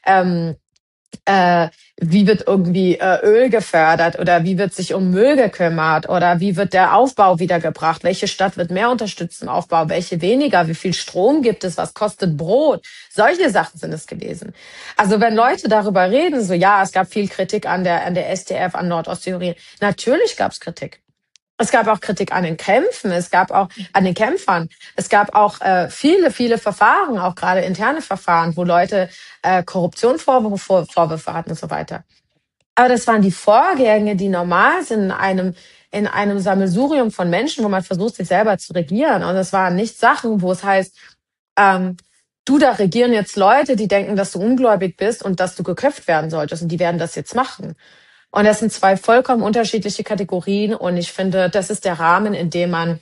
wie wird irgendwie Öl gefördert oder wie wird sich um Müll gekümmert oder wie wird der Aufbau wiedergebracht, welche Stadt wird mehr unterstützt im Aufbau, welche weniger, wie viel Strom gibt es, was kostet Brot, solche Sachen sind es gewesen. Also wenn Leute darüber reden, so ja, es gab viel Kritik an der SDF, an Nordostsyrien, natürlich gab es Kritik. Es gab auch Kritik an den Kämpfen, es gab auch an den Kämpfern, es gab auch viele Verfahren, auch gerade interne Verfahren, wo Leute Korruptionsvorwürfe hatten und so weiter. Aber das waren die Vorgänge, die normal sind in einem Sammelsurium von Menschen, wo man versucht, sich selber zu regieren. Und es waren nicht Sachen, wo es heißt, du, da regieren jetzt Leute, die denken, dass du ungläubig bist und dass du geköpft werden solltest und die werden das jetzt machen. Und das sind zwei vollkommen unterschiedliche Kategorien und ich finde, das ist der Rahmen, in dem man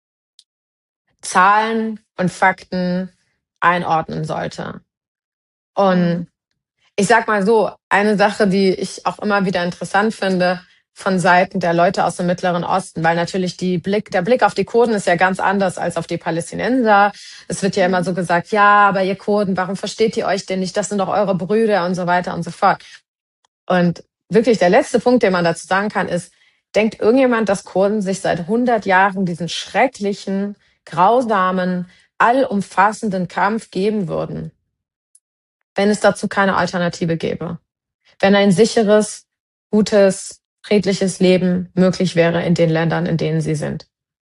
Zahlen und Fakten einordnen sollte. Und ich sag mal so, eine Sache, die ich auch immer wieder interessant finde von Seiten der Leute aus dem Mittleren Osten, weil natürlich der Blick auf die Kurden ist ja ganz anders als auf die Palästinenser. Es wird ja immer so gesagt, ja, aber ihr Kurden, warum versteht ihr euch denn nicht? Das sind doch eure Brüder und so weiter und so fort. Und wirklich der letzte Punkt, den man dazu sagen kann, ist, denkt irgendjemand, dass Kurden sich seit 100 Jahren diesen schrecklichen, grausamen, allumfassenden Kampf geben würden, wenn es dazu keine Alternative gäbe? Wenn ein sicheres, gutes, friedliches Leben möglich wäre in den Ländern, in denen sie sind.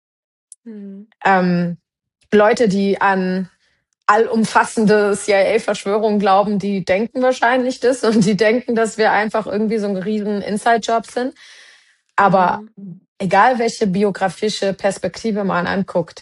Leute, die an allumfassende CIA-Verschwörungen glauben, die denken wahrscheinlich das und die denken, dass wir einfach irgendwie so ein riesen Inside-Job sind. Aber egal, welche biografische Perspektive man anguckt,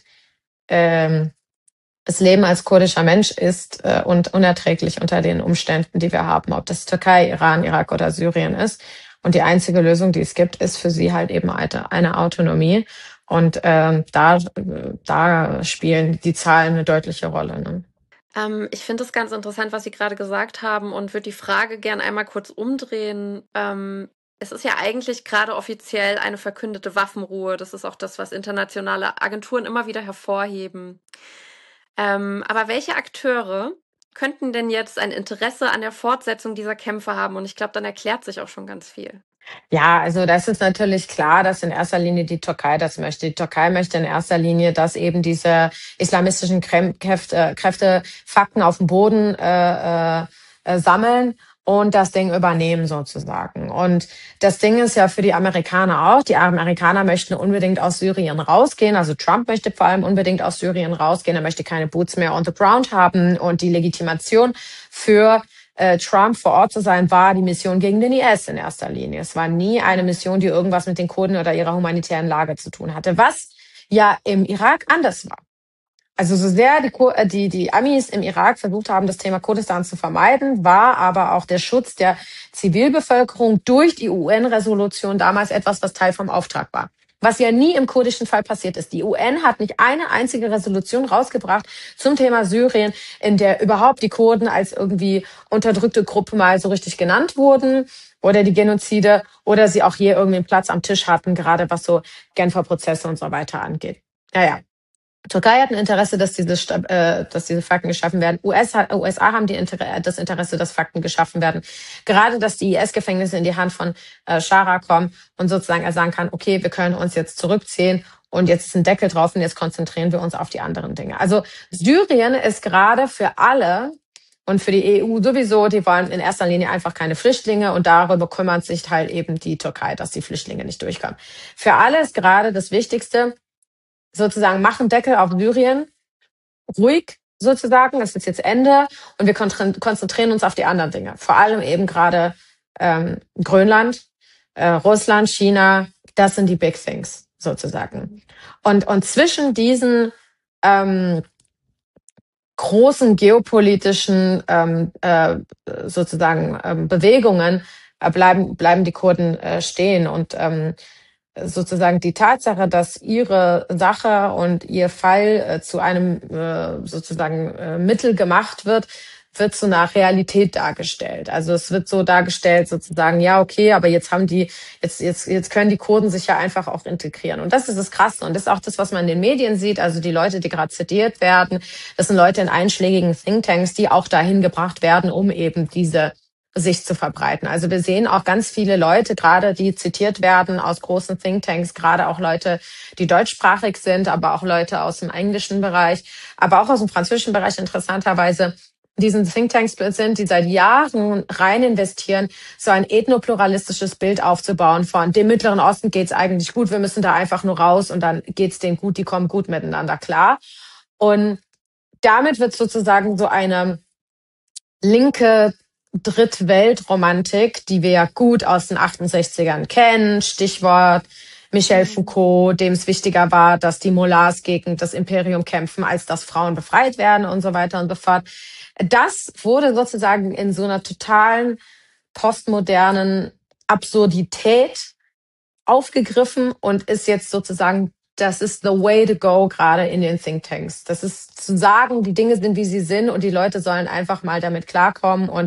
das Leben als kurdischer Mensch ist und unerträglich unter den Umständen, die wir haben, ob das Türkei, Iran, Irak oder Syrien ist. Und die einzige Lösung, die es gibt, ist für sie halt eben eine Autonomie. Und da spielen die Zahlen eine deutliche Rolle. Ne? Ich finde es ganz interessant, was Sie gerade gesagt haben und würde die Frage gern einmal kurz umdrehen. Es ist ja eigentlich gerade offiziell eine verkündete Waffenruhe. Das ist auch das, was internationale Agenturen immer wieder hervorheben. Aber welche Akteure könnten denn jetzt ein Interesse an der Fortsetzung dieser Kämpfe haben? Und ich glaube, dann erklärt sich auch schon ganz viel. Ja, also das ist natürlich klar, dass in erster Linie die Türkei das möchte. Die Türkei möchte in erster Linie, dass eben diese islamistischen Kräfte Fakten auf dem Boden sammeln und das Ding übernehmen sozusagen. Und das Ding ist ja für die Amerikaner auch. Die Amerikaner möchten unbedingt aus Syrien rausgehen. Also Trump möchte vor allem unbedingt aus Syrien rausgehen. Er möchte keine Boots mehr on the ground haben. Und die Legitimation für Trump vor Ort zu sein, war die Mission gegen den IS in erster Linie. Es war nie eine Mission, die irgendwas mit den Kurden oder ihrer humanitären Lage zu tun hatte, was ja im Irak anders war. Also so sehr die Amis im Irak versucht haben, das Thema Kurdistan zu vermeiden, war aber auch der Schutz der Zivilbevölkerung durch die UN-Resolution damals etwas, was Teil vom Auftrag war. Was ja nie im kurdischen Fall passiert ist. Die UN hat nicht eine einzige Resolution rausgebracht zum Thema Syrien, in der überhaupt die Kurden als irgendwie unterdrückte Gruppe mal so richtig genannt wurden oder die Genozide oder sie auch je irgendwie einen Platz am Tisch hatten, gerade was so Genfer Prozesse und so weiter angeht. Naja. Türkei hat ein Interesse, dass diese Fakten geschaffen werden. USA haben das Interesse, dass Fakten geschaffen werden. Gerade, dass die IS-Gefängnisse in die Hand von Schara kommen und sozusagen er sagen kann, okay, wir können uns jetzt zurückziehen und jetzt ist ein Deckel drauf und jetzt konzentrieren wir uns auf die anderen Dinge. Also Syrien ist gerade für alle und für die EU sowieso, die wollen in erster Linie einfach keine Flüchtlinge und darüber kümmert sich halt eben die Türkei, dass die Flüchtlinge nicht durchkommen. Für alle ist gerade das Wichtigste, sozusagen machen Deckel auf Syrien, ruhig sozusagen, das ist jetzt Ende und wir konzentrieren uns auf die anderen Dinge. Vor allem eben gerade Grönland, Russland, China, das sind die Big Things sozusagen. Und zwischen diesen großen geopolitischen sozusagen Bewegungen bleiben die Kurden stehen und sozusagen die Tatsache, dass ihre Sache und ihr Fall zu einem sozusagen Mittel gemacht wird zu einer Realität dargestellt. Also es wird so dargestellt sozusagen, ja, okay, aber jetzt können die Kurden sich ja einfach auch integrieren. Und das ist das Krasse. Und das ist auch das, was man in den Medien sieht. Also die Leute, die gerade zitiert werden, das sind Leute in einschlägigen Thinktanks, die auch dahin gebracht werden, um eben diese sich zu verbreiten. Also wir sehen auch ganz viele Leute, gerade die zitiert werden aus großen Thinktanks, gerade auch Leute, die deutschsprachig sind, aber auch Leute aus dem englischen Bereich, aber auch aus dem französischen Bereich interessanterweise, diesen Thinktanks sind, die seit Jahren rein investieren, so ein ethnopluralistisches Bild aufzubauen von dem Mittleren Osten geht's eigentlich gut, wir müssen da einfach nur raus und dann geht's denen gut, die kommen gut miteinander klar. Und damit wird sozusagen so eine linke Drittweltromantik, die wir ja gut aus den 68ern kennen, Stichwort Michel Foucault, dem es wichtiger war, dass die Mullahs gegen das Imperium kämpfen, als dass Frauen befreit werden und so weiter und so fort. Das wurde sozusagen in so einer totalen postmodernen Absurdität aufgegriffen und ist jetzt sozusagen, das ist the way to go gerade in den Thinktanks. Das ist zu sagen, die Dinge sind, wie sie sind und die Leute sollen einfach mal damit klarkommen und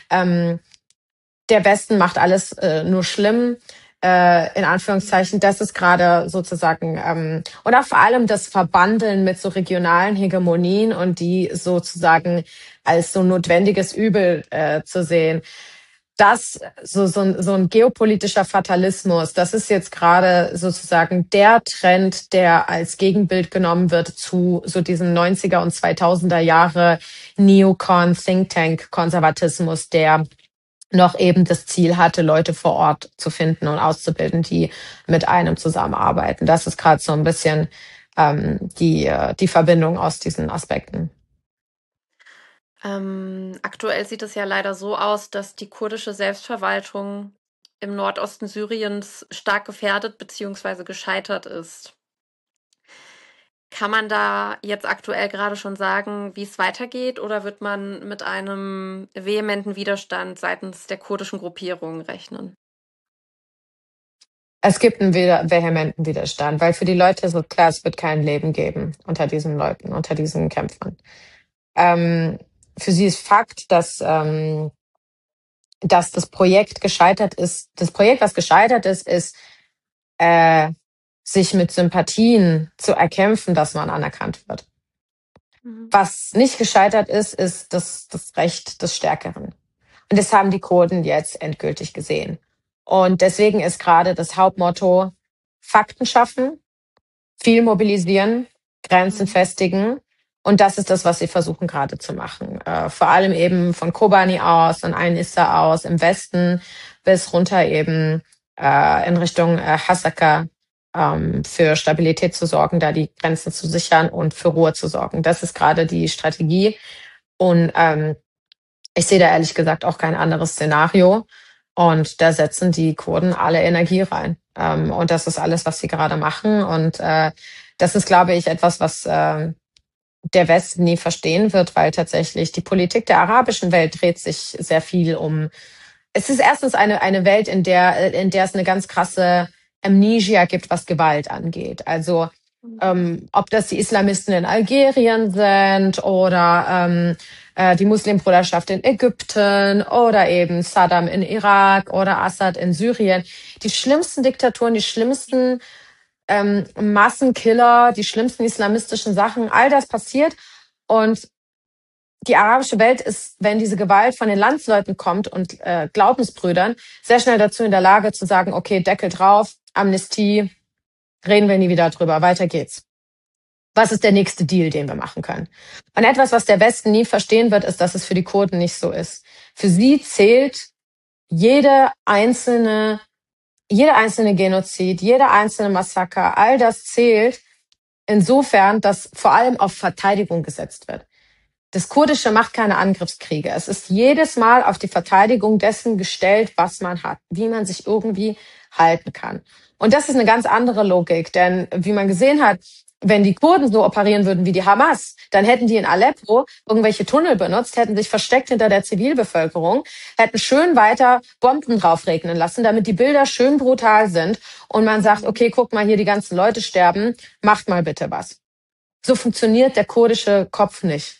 der Westen macht alles nur schlimm, in Anführungszeichen. Das ist gerade sozusagen, und auch vor allem das Verbandeln mit so regionalen Hegemonien und die sozusagen als so notwendiges Übel zu sehen. Das, so ein geopolitischer Fatalismus, das ist jetzt gerade sozusagen der Trend, der als Gegenbild genommen wird zu so diesen 90er und 2000er Jahre Neocon Think Tank Konservatismus, der noch eben das Ziel hatte, Leute vor Ort zu finden und auszubilden, die mit einem zusammenarbeiten. Das ist gerade so ein bisschen die Verbindung aus diesen Aspekten. Aktuell sieht es ja leider so aus, dass die kurdische Selbstverwaltung im Nordosten Syriens stark gefährdet bzw. gescheitert ist. Kann man da jetzt aktuell gerade schon sagen, wie es weitergeht, oder wird man mit einem vehementen Widerstand seitens der kurdischen Gruppierungen rechnen? Es gibt einen vehementen Widerstand, weil für die Leute so klar, es wird kein Leben geben unter diesen Leuten, unter diesen Kämpfern. Für sie ist Fakt, dass das Projekt gescheitert ist. Das Projekt, was gescheitert ist, sich mit Sympathien zu erkämpfen, dass man anerkannt wird. Was nicht gescheitert ist das Recht des Stärkeren. Und das haben die Kurden jetzt endgültig gesehen. Und deswegen ist gerade das Hauptmotto Fakten schaffen, viel mobilisieren, Grenzen festigen. Und das ist das, was sie versuchen gerade zu machen. Vor allem eben von Kobani aus, von Ain-Issa aus, im Westen bis runter eben in Richtung Hasaka, für Stabilität zu sorgen, da die Grenzen zu sichern und für Ruhe zu sorgen. Das ist gerade die Strategie. Und ich sehe da ehrlich gesagt auch kein anderes Szenario. Und da setzen die Kurden alle Energie rein. Und das ist alles, was sie gerade machen. Und das ist, glaube ich, etwas, was der Westen nie verstehen wird, weil tatsächlich die Politik der arabischen Welt dreht sich sehr viel um. Es ist erstens eine Welt, in der es eine ganz krasse Amnesia gibt, was Gewalt angeht. Also ob das die Islamisten in Algerien sind oder die Muslimbruderschaft in Ägypten oder eben Saddam in Irak oder Assad in Syrien. Die schlimmsten Diktaturen, die schlimmsten Massenkiller, die schlimmsten islamistischen Sachen, all das passiert. Und die arabische Welt ist, wenn diese Gewalt von den Landsleuten kommt und Glaubensbrüdern, sehr schnell dazu in der Lage zu sagen, okay, Deckel drauf, Amnestie, reden wir nie wieder drüber, weiter geht's. Was ist der nächste Deal, den wir machen können? Und etwas, was der Westen nie verstehen wird, ist, dass es für die Kurden nicht so ist. Für sie zählt jede einzelne Genozid, jeder einzelne Massaker, all das zählt insofern, dass vor allem auf Verteidigung gesetzt wird. Das Kurdische macht keine Angriffskriege. Es ist jedes Mal auf die Verteidigung dessen gestellt, was man hat, wie man sich irgendwie halten kann. Und das ist eine ganz andere Logik, denn wie man gesehen hat, wenn die Kurden so operieren würden wie die Hamas, dann hätten die in Aleppo irgendwelche Tunnel benutzt, hätten sich versteckt hinter der Zivilbevölkerung, hätten schön weiter Bomben draufregnen lassen, damit die Bilder schön brutal sind und man sagt, okay, guck mal, hier die ganzen Leute sterben, macht mal bitte was. So funktioniert der kurdische Kopf nicht.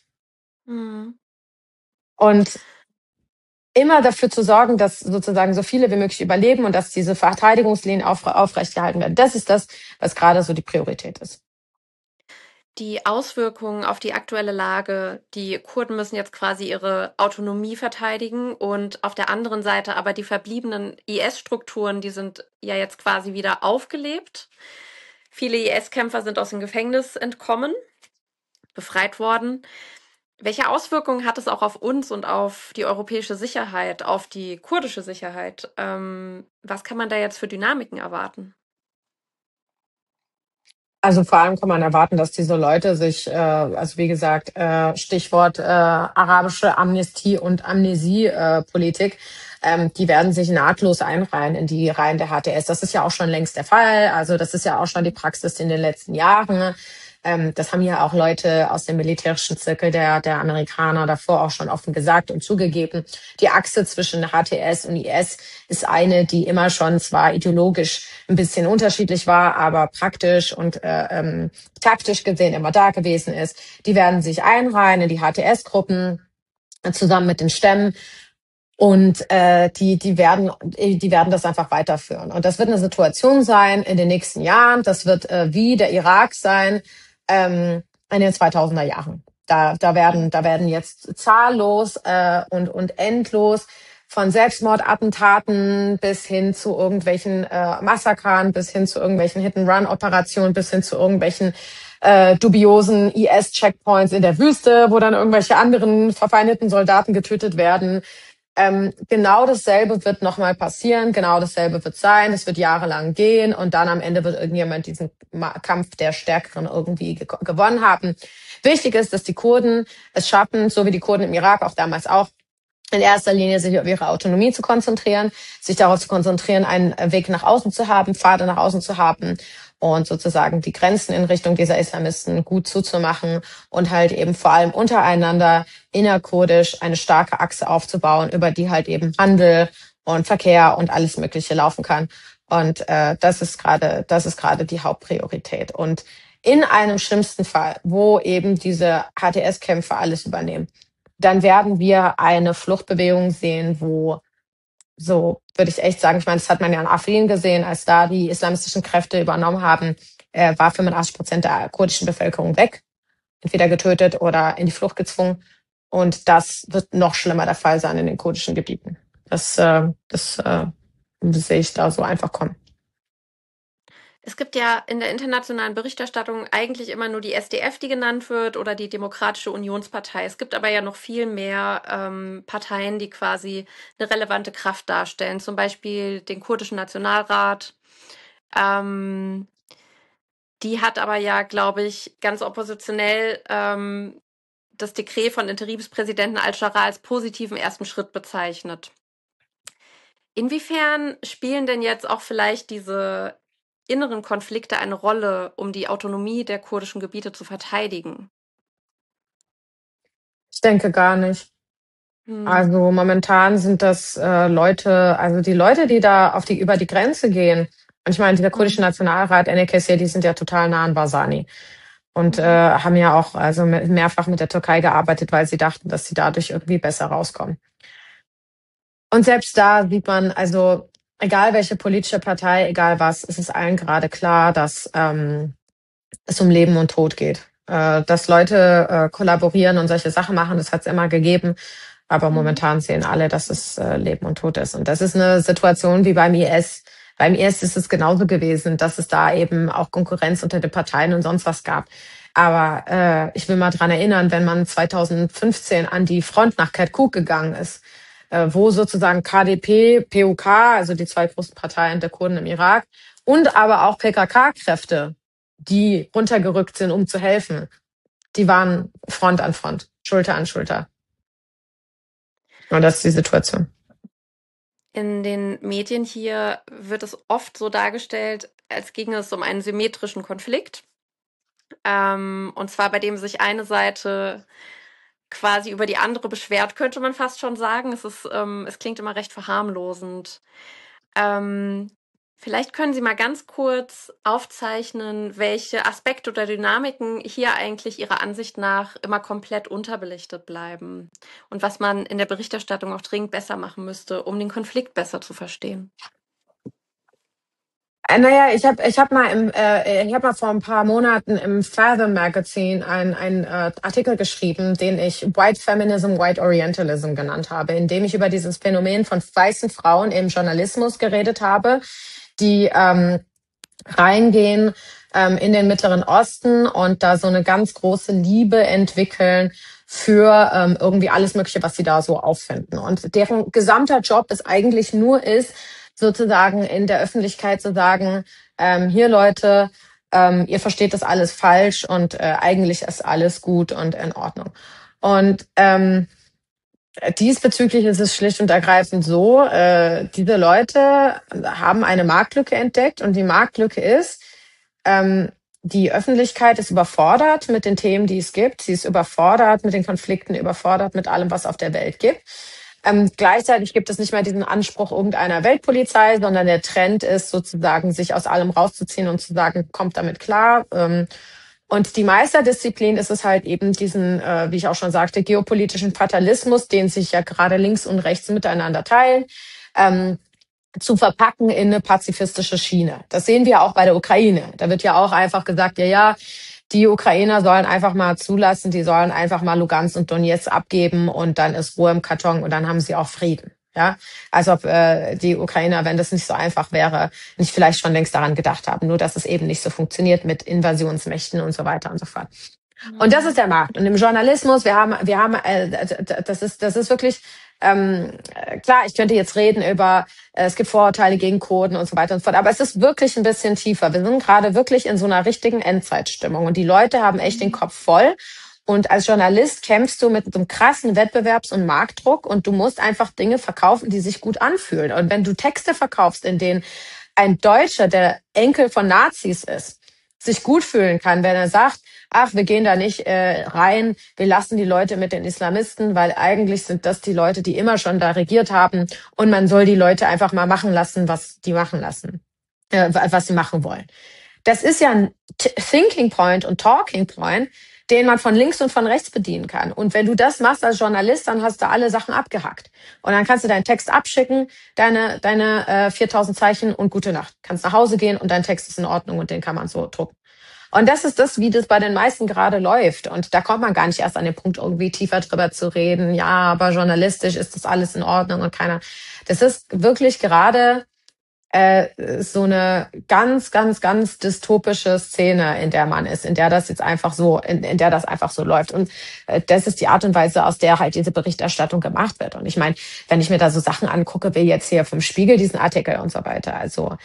Und immer dafür zu sorgen, dass sozusagen so viele wie möglich überleben und dass diese Verteidigungslinien aufrechtgehalten werden. Das ist das, was gerade so die Priorität ist. Die Auswirkungen auf die aktuelle Lage, die Kurden müssen jetzt quasi ihre Autonomie verteidigen und auf der anderen Seite aber die verbliebenen IS-Strukturen, die sind ja jetzt quasi wieder aufgelebt. Viele IS-Kämpfer sind aus dem Gefängnis entkommen, befreit worden. Welche Auswirkungen hat es auch auf uns und auf die europäische Sicherheit, auf die kurdische Sicherheit? Was kann man da jetzt für Dynamiken erwarten? Also vor allem kann man erwarten, dass diese Leute sich, also wie gesagt, Stichwort arabische Amnestie und Amnesiepolitik, die werden sich nahtlos einreihen in die Reihen der HTS. Das ist ja auch schon längst der Fall. Also das ist ja auch schon die Praxis in den letzten Jahren. Das haben ja auch Leute aus dem militärischen Zirkel der Amerikaner davor auch schon offen gesagt und zugegeben. Die Achse zwischen HTS und IS ist eine, die immer schon zwar ideologisch ein bisschen unterschiedlich war, aber praktisch und taktisch gesehen immer da gewesen ist. Die werden sich einreihen in die HTS-Gruppen zusammen mit den Stämmen. Und die werden das einfach weiterführen. Und das wird eine Situation sein in den nächsten Jahren. Das wird wie der Irak sein in den 2000er Jahren. Da werden jetzt zahllos und endlos von Selbstmordattentaten bis hin zu irgendwelchen Massakern, bis hin zu irgendwelchen Hit-and-Run-Operationen, bis hin zu irgendwelchen dubiosen IS-Checkpoints in der Wüste, wo dann irgendwelche anderen verfeindeten Soldaten getötet werden. Genau dasselbe wird nochmal passieren, genau dasselbe wird sein, es wird jahrelang gehen und dann am Ende wird irgendjemand diesen Kampf der Stärkeren irgendwie gewonnen haben. Wichtig ist, dass die Kurden es schaffen, so wie die Kurden im Irak auch damals auch, in erster Linie sich auf ihre Autonomie zu konzentrieren, sich darauf zu konzentrieren, einen Weg nach außen zu haben, Pfade nach außen zu haben und sozusagen die Grenzen in Richtung dieser Islamisten gut zuzumachen und halt eben vor allem untereinander innerkurdisch eine starke Achse aufzubauen, über die halt eben Handel und Verkehr und alles Mögliche laufen kann. Und das ist gerade die Hauptpriorität. Und in einem schlimmsten Fall, wo eben diese HTS-Kämpfer alles übernehmen, dann werden wir eine Fluchtbewegung sehen, wo, so würde ich echt sagen, ich meine, das hat man ja in Afrin gesehen, als da die islamistischen Kräfte übernommen haben, war 85% der kurdischen Bevölkerung weg, entweder getötet oder in die Flucht gezwungen. Und das wird noch schlimmer der Fall sein in den kurdischen Gebieten. Das sehe ich da so einfach kommen. Es gibt ja in der internationalen Berichterstattung eigentlich immer nur die SDF, die genannt wird, oder die Demokratische Unionspartei. Es gibt aber ja noch viel mehr Parteien, die quasi eine relevante Kraft darstellen. Zum Beispiel den kurdischen Nationalrat. Die hat aber ja, glaube ich, ganz oppositionell das Dekret von Interimspräsidenten al-Shara als positiven ersten Schritt bezeichnet. Inwiefern spielen denn jetzt auch vielleicht diese inneren Konflikte eine Rolle, um die Autonomie der kurdischen Gebiete zu verteidigen? Ich denke gar nicht. Also momentan sind das Leute, also die Leute, die da über die Grenze gehen. Und ich meine, dieser kurdische Nationalrat, NKC, die sind ja total nah an Barzani. Und haben ja auch also mehrfach mit der Türkei gearbeitet, weil sie dachten, dass sie dadurch irgendwie besser rauskommen. Und selbst da sieht man, also egal welche politische Partei, egal was, es ist allen gerade klar, dass es um Leben und Tod geht. Dass Leute kollaborieren und solche Sachen machen, das hat es immer gegeben. Aber momentan sehen alle, dass es Leben und Tod ist. Und das ist eine Situation wie beim IS. Beim IS ist es genauso gewesen, dass es da eben auch Konkurrenz unter den Parteien und sonst was gab. Aber ich will mal dran erinnern, wenn man 2015 an die Front nach Kirkuk gegangen ist, wo sozusagen KDP, PUK, also die zwei großen Parteien der Kurden im Irak, und aber auch PKK-Kräfte, die runtergerückt sind, um zu helfen, die waren Front an Front, Schulter an Schulter. Und das ist die Situation. In den Medien hier wird es oft so dargestellt, als ginge es um einen symmetrischen Konflikt. Und zwar bei dem sich eine Seite quasi über die andere beschwert, könnte man fast schon sagen. Es klingt immer recht verharmlosend. Vielleicht können Sie mal ganz kurz aufzeichnen, welche Aspekte oder Dynamiken hier eigentlich Ihrer Ansicht nach immer komplett unterbelichtet bleiben und was man in der Berichterstattung auch dringend besser machen müsste, um den Konflikt besser zu verstehen. Naja, ich hab mal vor ein paar Monaten im Fathom Magazine einen Artikel geschrieben, den ich White Feminism, White Orientalism genannt habe, in dem ich über dieses Phänomen von weißen Frauen im Journalismus geredet habe, die reingehen in den Mittleren Osten und da so eine ganz große Liebe entwickeln für irgendwie alles Mögliche, was sie da so auffinden. Und deren gesamter Job es eigentlich nur ist, sozusagen in der Öffentlichkeit zu sagen, hier Leute, ihr versteht das alles falsch und eigentlich ist alles gut und in Ordnung. Und diesbezüglich ist es schlicht und ergreifend so, diese Leute haben eine Marktlücke entdeckt und die Marktlücke ist, die Öffentlichkeit ist überfordert mit den Themen, die es gibt. Sie ist überfordert mit den Konflikten, überfordert mit allem, was auf der Welt gibt. Gleichzeitig gibt es nicht mehr diesen Anspruch irgendeiner Weltpolizei, sondern der Trend ist sozusagen, sich aus allem rauszuziehen und zu sagen, kommt damit klar. Und die Meisterdisziplin ist es halt eben diesen, wie ich auch schon sagte, geopolitischen Fatalismus, den sich ja gerade links und rechts miteinander teilen, zu verpacken in eine pazifistische Schiene. Das sehen wir auch bei der Ukraine. Da wird ja auch einfach gesagt, ja, die Ukrainer sollen einfach mal zulassen, die sollen einfach mal Lugansk und Donetsk abgeben und dann ist Ruhe im Karton und dann haben sie auch Frieden. Ja, als ob die Ukrainer, wenn das nicht so einfach wäre, nicht vielleicht schon längst daran gedacht haben. Nur, dass es eben nicht so funktioniert mit Invasionsmächten und so weiter und so fort. Und das ist der Markt. Und im Journalismus, das ist wirklich klar. Ich könnte jetzt reden über, es gibt Vorurteile gegen Kurden und so weiter und so fort. Aber es ist wirklich ein bisschen tiefer. Wir sind gerade wirklich in so einer richtigen Endzeitstimmung und die Leute haben echt den Kopf voll. Und als Journalist kämpfst du mit einem krassen Wettbewerbs- und Marktdruck und du musst einfach Dinge verkaufen, die sich gut anfühlen. Und wenn du Texte verkaufst, in denen ein Deutscher, der Enkel von Nazis ist, sich gut fühlen kann, wenn er sagt, ach, wir gehen da nicht rein, wir lassen die Leute mit den Islamisten, weil eigentlich sind das die Leute, die immer schon da regiert haben und man soll die Leute einfach mal machen lassen, was die machen lassen, was sie machen wollen. Das ist ja ein Thinking Point und Talking Point, den man von links und von rechts bedienen kann. Und wenn du das machst als Journalist, dann hast du alle Sachen abgehackt. Und dann kannst du deinen Text abschicken, deine 4000 Zeichen und gute Nacht. Kannst nach Hause gehen und dein Text ist in Ordnung und den kann man so drucken. Und das ist das, wie das bei den meisten gerade läuft. Und da kommt man gar nicht erst an den Punkt, irgendwie tiefer drüber zu reden. Ja, aber journalistisch ist das alles in Ordnung und keiner. Das ist wirklich gerade so eine ganz, ganz, ganz dystopische Szene, in der man ist, in der das jetzt einfach so, in der das einfach so läuft. Und das ist die Art und Weise, aus der halt diese Berichterstattung gemacht wird. Und ich meine, wenn ich mir da so Sachen angucke, wie jetzt hier vom Spiegel diesen Artikel und so weiter, also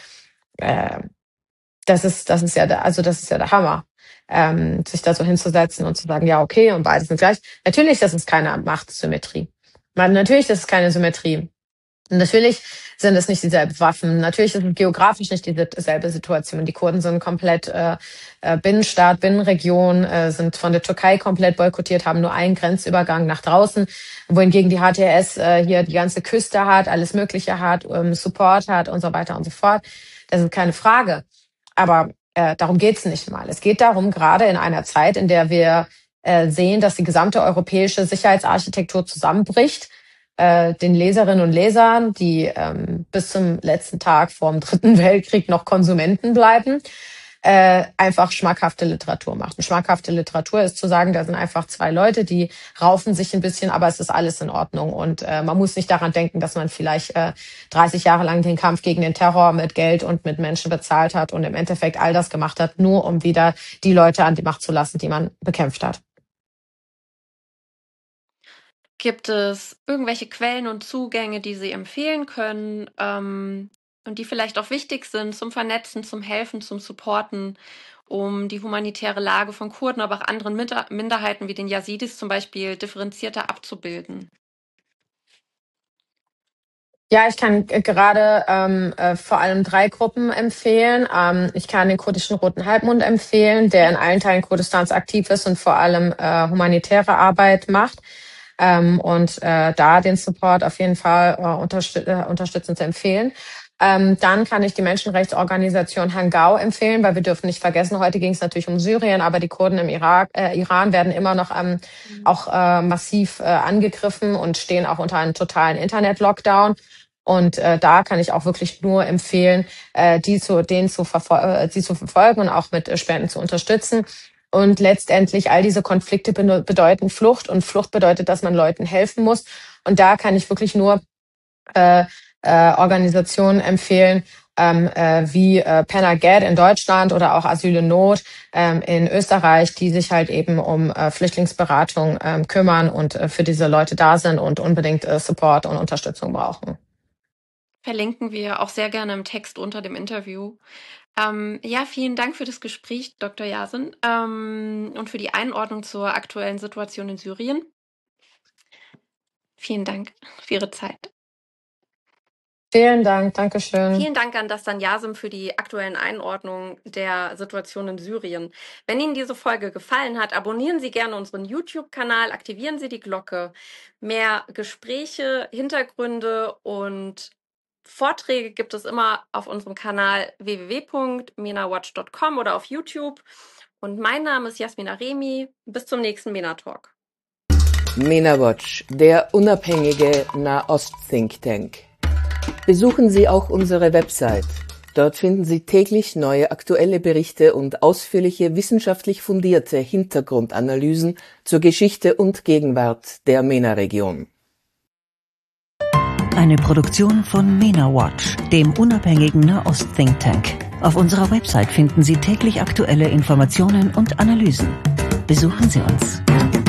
das ist ja der Hammer. Sich da so hinzusetzen und zu sagen, ja, okay, und beide sind gleich. Natürlich, das ist keine Machtsymmetrie. Natürlich, das ist keine Symmetrie. Und natürlich sind es nicht dieselben Waffen. Natürlich ist es geografisch nicht dieselbe Situation. Die Kurden sind komplett Binnenstaat, Binnenregion, sind von der Türkei komplett boykottiert, haben nur einen Grenzübergang nach draußen, wohingegen die HTS hier die ganze Küste hat, alles Mögliche hat, Support hat und so weiter und so fort. Das ist keine Frage. Aber darum geht's nicht mal. Es geht darum, gerade in einer Zeit, in der wir sehen, dass die gesamte europäische Sicherheitsarchitektur zusammenbricht, den Leserinnen und Lesern, die bis zum letzten Tag vor dem Dritten Weltkrieg noch Konsumenten bleiben, einfach schmackhafte Literatur macht. Und schmackhafte Literatur ist zu sagen, da sind einfach zwei Leute, die raufen sich ein bisschen, aber es ist alles in Ordnung. Und man muss nicht daran denken, dass man vielleicht 30 Jahre lang den Kampf gegen den Terror mit Geld und mit Menschen bezahlt hat und im Endeffekt all das gemacht hat, nur um wieder die Leute an die Macht zu lassen, die man bekämpft hat. Gibt es irgendwelche Quellen und Zugänge, die Sie empfehlen können und die vielleicht auch wichtig sind zum Vernetzen, zum Helfen, zum Supporten, um die humanitäre Lage von Kurden, aber auch anderen Minderheiten wie den Yazidis zum Beispiel differenzierter abzubilden? Ja, ich kann gerade vor allem 3 Gruppen empfehlen. Ich kann den kurdischen Roten Halbmond empfehlen, der in allen Teilen Kurdistans aktiv ist und vor allem humanitäre Arbeit macht. Und da den Support auf jeden Fall unterstützend zu empfehlen. Dann kann ich die Menschenrechtsorganisation Hangau empfehlen, weil wir dürfen nicht vergessen, heute ging es natürlich um Syrien, aber die Kurden im Iran werden immer noch auch massiv angegriffen und stehen auch unter einem totalen Internet-Lockdown. Und da kann ich auch wirklich nur empfehlen, die zu verfolgen und auch mit Spenden zu unterstützen. Und letztendlich all diese Konflikte bedeuten Flucht und Flucht bedeutet, dass man Leuten helfen muss. Und da kann ich wirklich nur Organisationen empfehlen, wie Pen-a-Gad in Deutschland oder auch Asyl in Not in Österreich, die sich halt eben um Flüchtlingsberatung kümmern und für diese Leute da sind und unbedingt Support und Unterstützung brauchen. Verlinken wir auch sehr gerne im Text unter dem Interview. Ja, vielen Dank für das Gespräch, Dr. Yasin, und für die Einordnung zur aktuellen Situation in Syrien. Vielen Dank für Ihre Zeit. Vielen Dank, Dankeschön. Vielen Dank an Dastan Yasin für die aktuellen Einordnungen der Situation in Syrien. Wenn Ihnen diese Folge gefallen hat, abonnieren Sie gerne unseren YouTube-Kanal, aktivieren Sie die Glocke. Mehr Gespräche, Hintergründe und Vorträge gibt es immer auf unserem Kanal www.menawatch.com oder auf YouTube. Und mein Name ist Jasmina Remi. Bis zum nächsten MENA Talk. MENA Watch, der unabhängige Nahost-Think Tank. Besuchen Sie auch unsere Website. Dort finden Sie täglich neue aktuelle Berichte und ausführliche wissenschaftlich fundierte Hintergrundanalysen zur Geschichte und Gegenwart der MENA-Region. Eine Produktion von MENA Watch, dem unabhängigen Nahost-Think Tank. Auf unserer Website finden Sie täglich aktuelle Informationen und Analysen. Besuchen Sie uns.